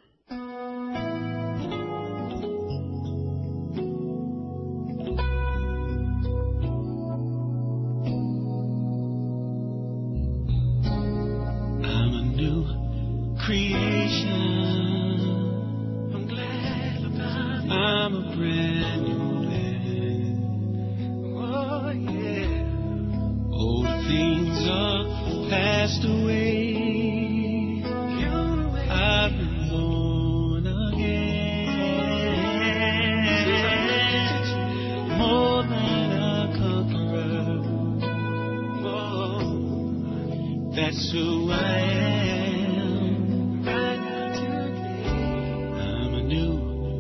I'm a new creation. I'm glad about it. I'm a brand new man. Oh, yeah. Old things are passed away. I've been born again. More than a conqueror. Oh, that's who I am. Right now today, I'm a new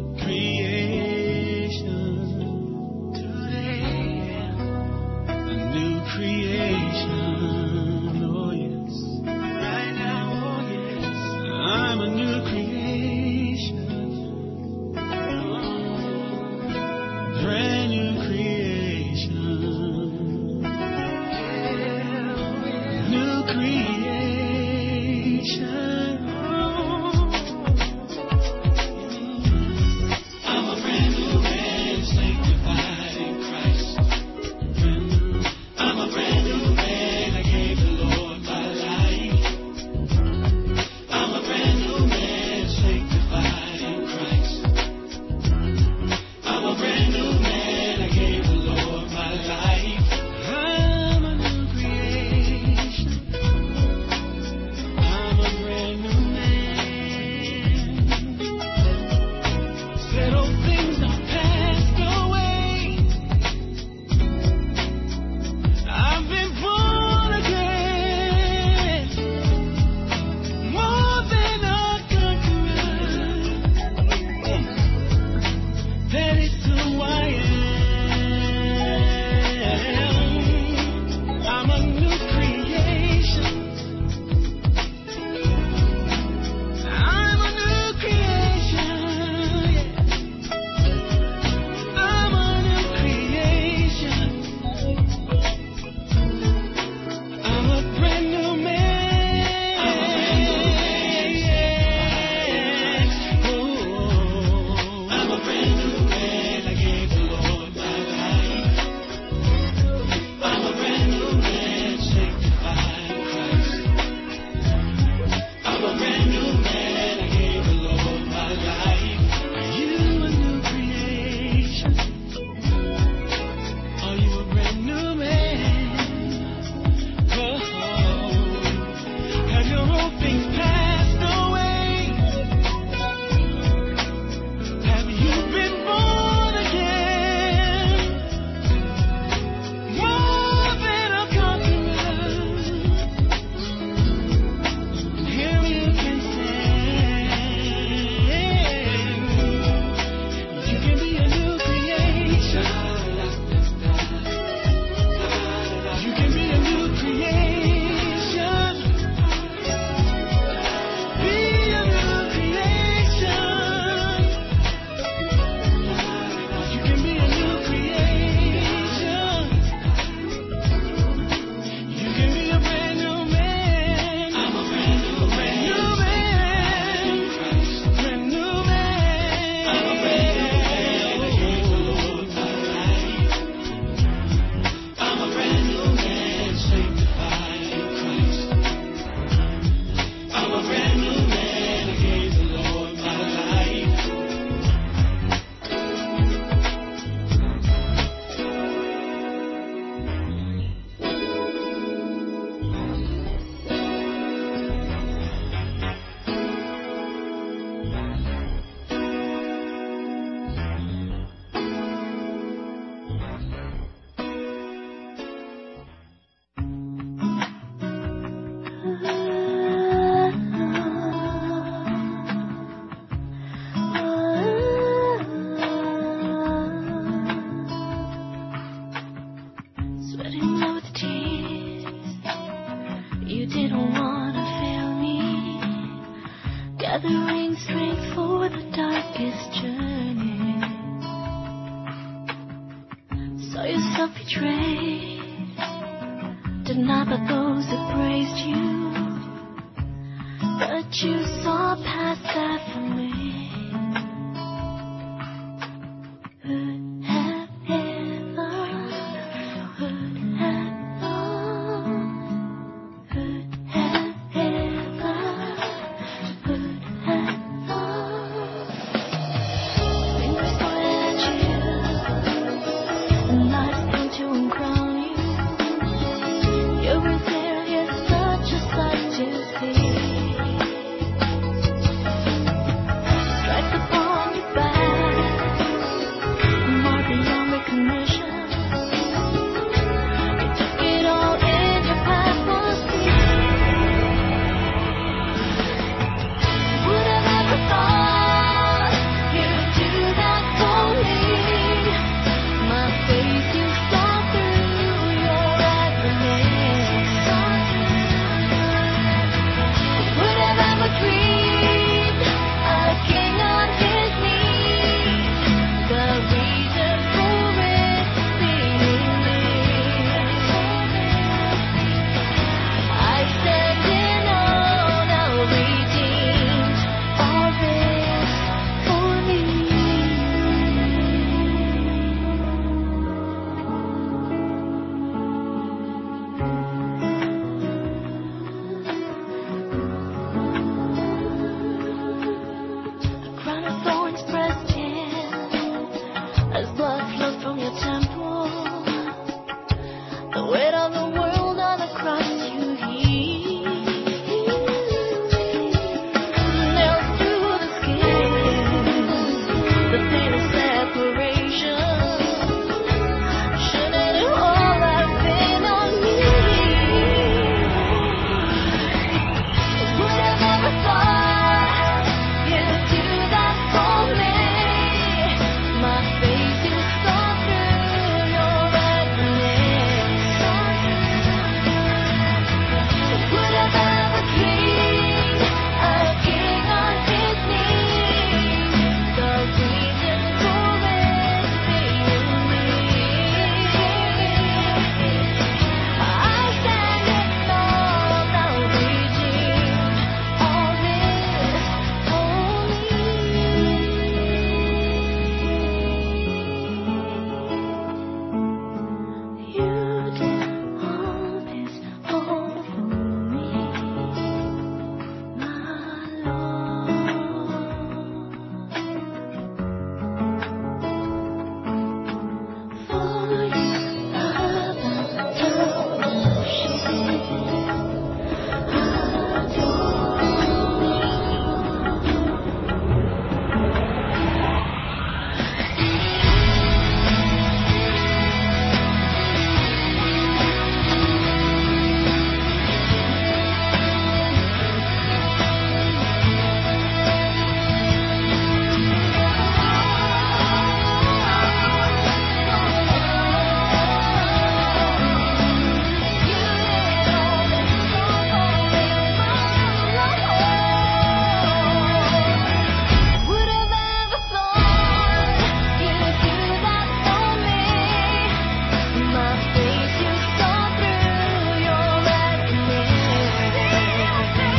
creation. Today, a new creation. Oh yes, right now, oh yes, I'm a new creation. Brand new creation. New creation. I'm a brand new man, sanctified in Christ. Brand new. I'm a brand new man, I gave the Lord my life. I'm a brand new man, sanctified in Christ. I'm a brand new man, I gave the Lord my life. I'm a new creation. I'm a brand new man. Said old things are passed away. I've been born again. More than a conqueror. That is who I am. I'm a new creation. I'm a new creation. Yeah. I'm a new creation. I'm a brand new man. Oh, I'm a brand new man. I gave the Lord my life. I'm a brand new man, sanctified in Christ. I'm a brand new man. I gave the Lord my life. Are you a new creation? Are you a brand new man? Oh, have your old things passed away? Have you been born again? More than a conqueror. Here you can stand. You can be a new creation. You can be a new creation. Be a new creation. You can be a new creation. You can be a brand new man. I'm a brand new man. Brand new man. I'm a brand new man. I gave the Lord my life. I'm a brand new man, sanctified in Christ. I'm a brand new man. I gave the Lord my life.
Sweating with tears, you didn't wanna fail me. Gathering strength for the darkest journey. Saw yourself betrayed, denied by those that praised you, but you saw past that for me. Would have ever, would have known, would have ever, would have known. Fingers pointed at you, and lights paint you and crown you. Your resilience, such a sight to see. Stripes upon your back, mark beyond recognition. You took it all in, your path was Would have ever thought you'd do that for me? My face you saw through your admonition. Would have ever dreamed a king on his knees, the reason for it being me. I stand in awe, now redeemed, all this for me. A crown of thorns pressed in, as blood flows from your temple. The weight of the world on the cross you heal. Nailed through the skin, the pain of separation. Shouldn't it all have been on me? Would have never thought you'd do that for me. My face you saw through your admonition. Would have ever dreamed a king on his knees, the reason for it being me. I stand in awe, now redeemed, all this holy. You did all this all for me, my Lord. For you love and Would have ever thought you'd do that for me? My face you saw through your admonition.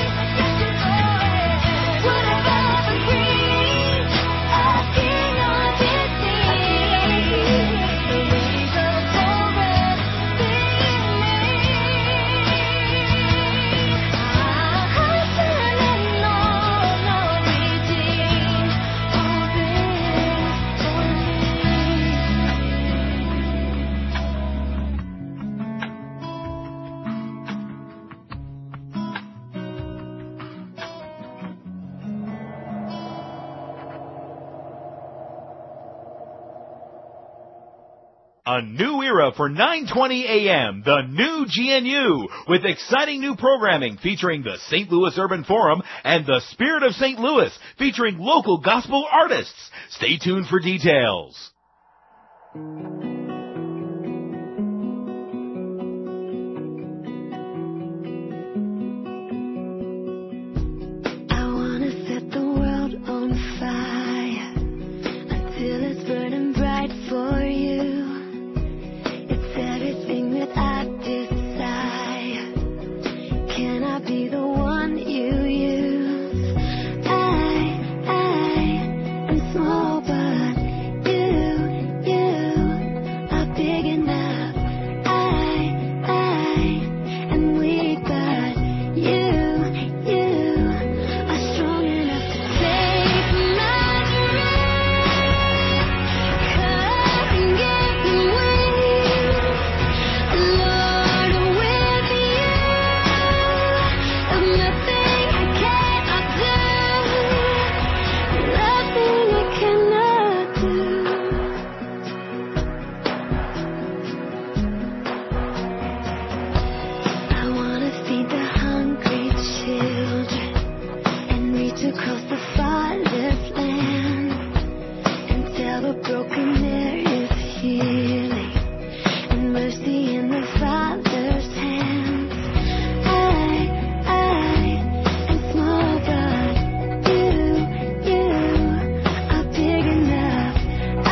Would have ever dreamed a king on his knees, the reason for it being me. I stand in awe, now redeemed, all this for
A new era for 920 AM, the new GNU, with exciting new programming featuring the St. Louis Urban Forum and the Spirit of St. Louis, featuring local gospel artists. Stay tuned for details.
I wanna set the world on fire until it's burning bright for you. to cross the farthest land and tell the broken there is healing and mercy in the Father's hands. I am small, but you are big enough. I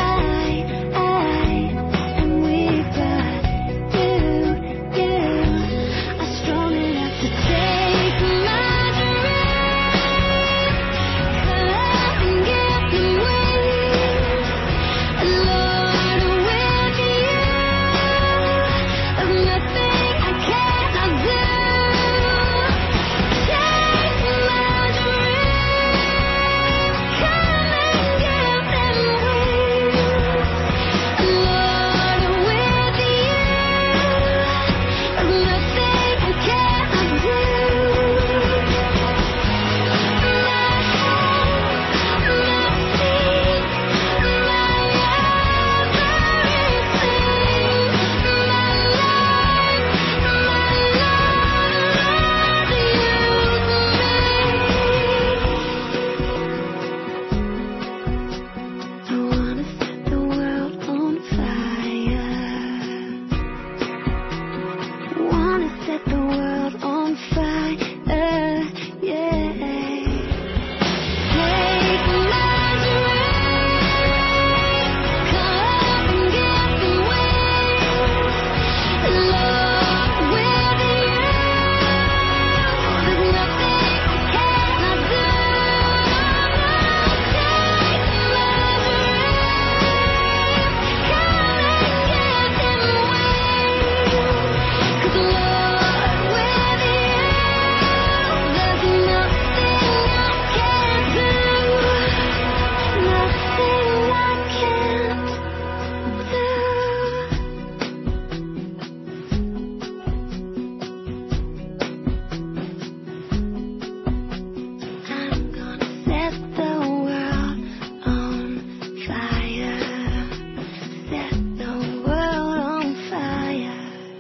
am weak, but you are strong enough to take my dreams. Come and give me wings, Lord, with you. There's nothing I cannot do. Take my dreams, come and give them wings, Lord, with you. There's nothing I cannot do. I wanna set the world on fire. Wanna set the world on fire, yeah. Take my dreams, come and give them wings, Lord, with you. There's nothing I cannot do. I'm gonna set the world on fire. Set the world on fire.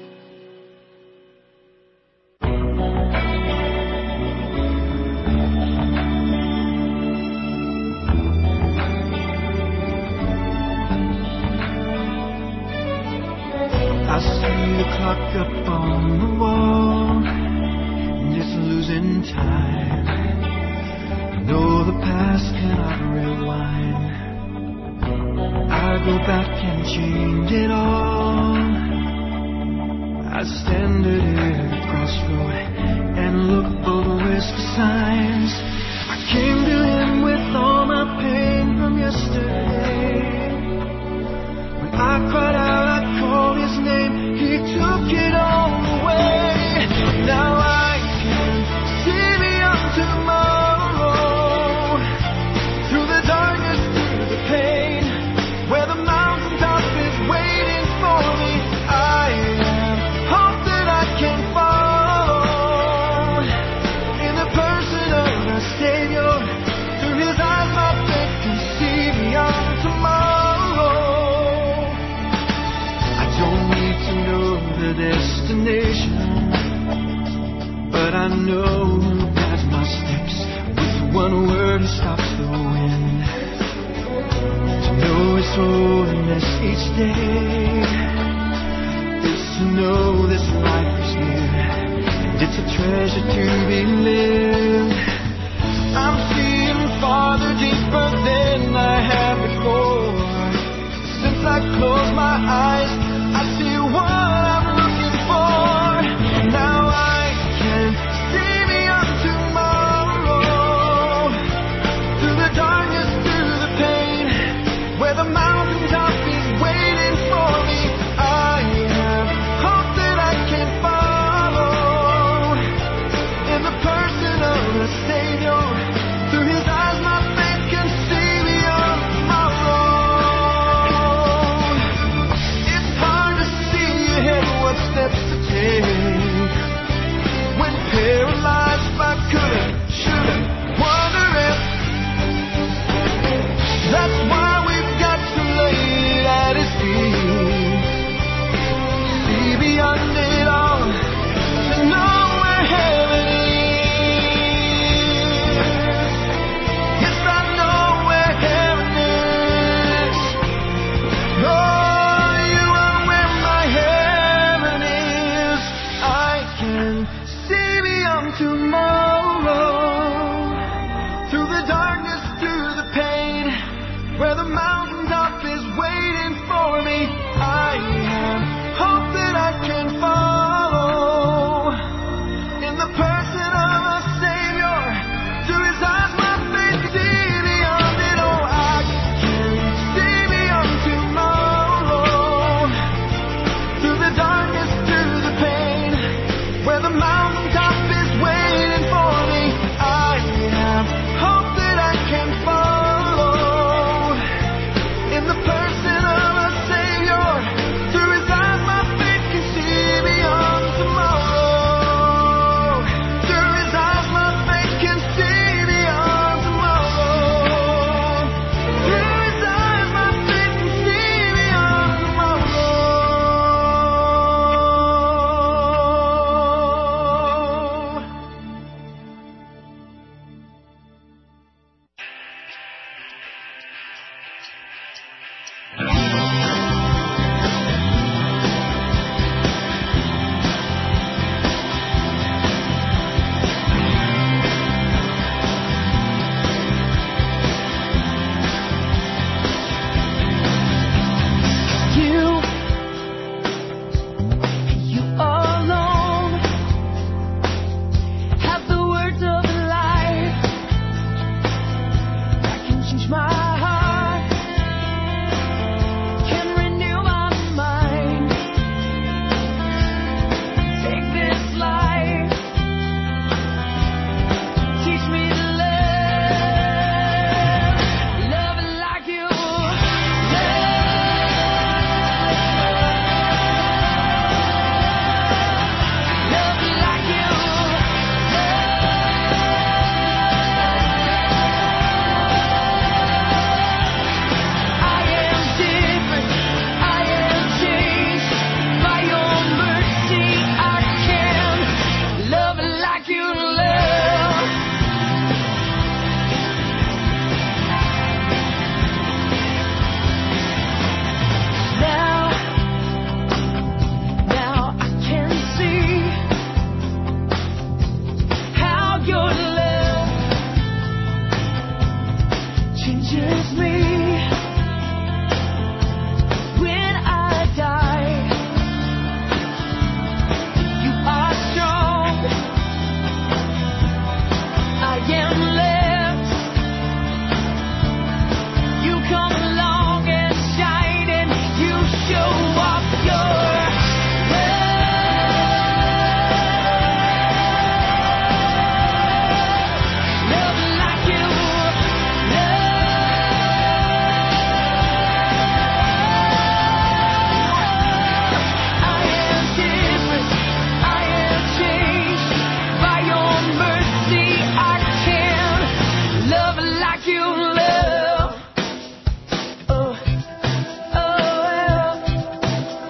I see the clock up on the wall, and it's losing time. I know the past cannot rewind. I go back and change it all. I stand at every crossroad and look both ways for signs. I came to him with all my pain from yesterday. When I cried out, I called his name, he took it all away. Now I can see beyond tomorrow, through the darkness, through the pain, where the mountaintop is waiting for me. I have hope that I can follow in the person of the Savior. Through his eyes, my faith can see beyond tomorrow. I don't need to know the destination, but I know who guides my steps. With one word, he stops the wind. To know his holiness each day is to know this life is near, and it's a treasure to be lived. I'm seeing farther, deeper than I have before. Since I close my eyes, I see what I'm looking for. Now I can see beyond tomorrow, through the darkness, through the pain, where the mountaintop is waiting for me. I have hope that I can follow in the person of the Savior.
just me. When I die, you are strong. I am left. You come along and shine, and you show off your love like you. I am different. I am changed by your mercy. I can love like you love. Oh, oh, oh,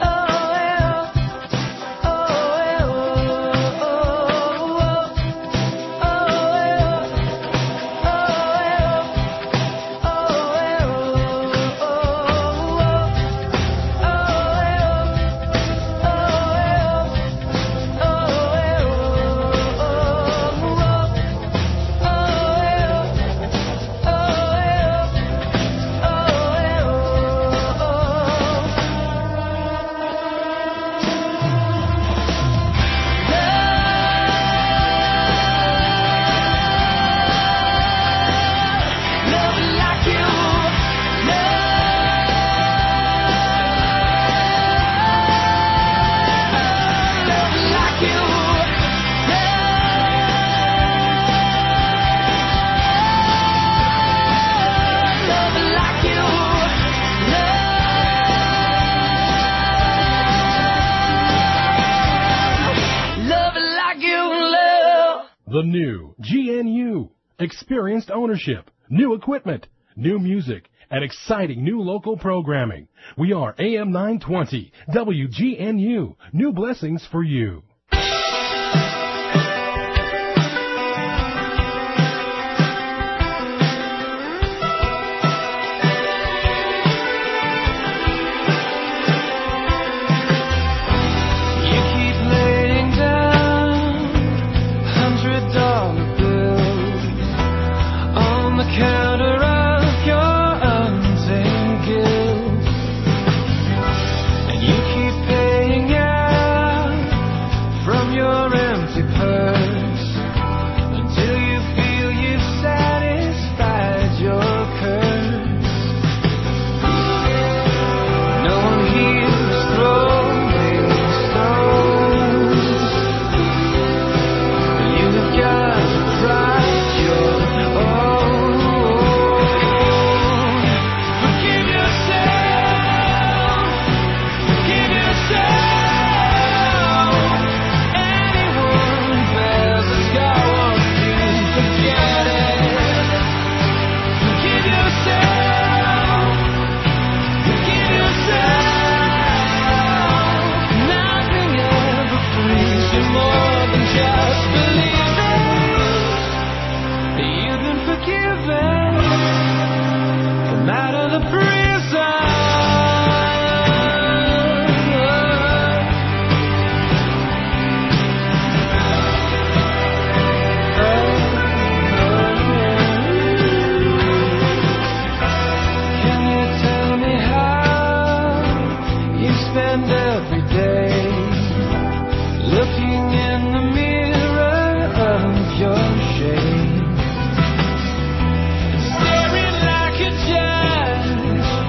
The new GNU. Experienced ownership, new equipment, new music, and exciting new local programming. We are AM 920, WGNU. New blessings for you.
you keep laying down $100 bills on the counter of your untamed guilt, and you keep paying out from your empty purse until you feel you've satisfied your curse. No one here is throwing stones. You have got to pride your own. Forgive yourself. Forgive yourself. Anyone who bears a scar wants to forget it. Forgive yourself. Forgive yourself. Nothing ever frees you more than just believing you've been forgiven. Come out of the Can you tell me how you spend every day looking in the mirror of your shame, staring like a judge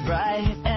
bright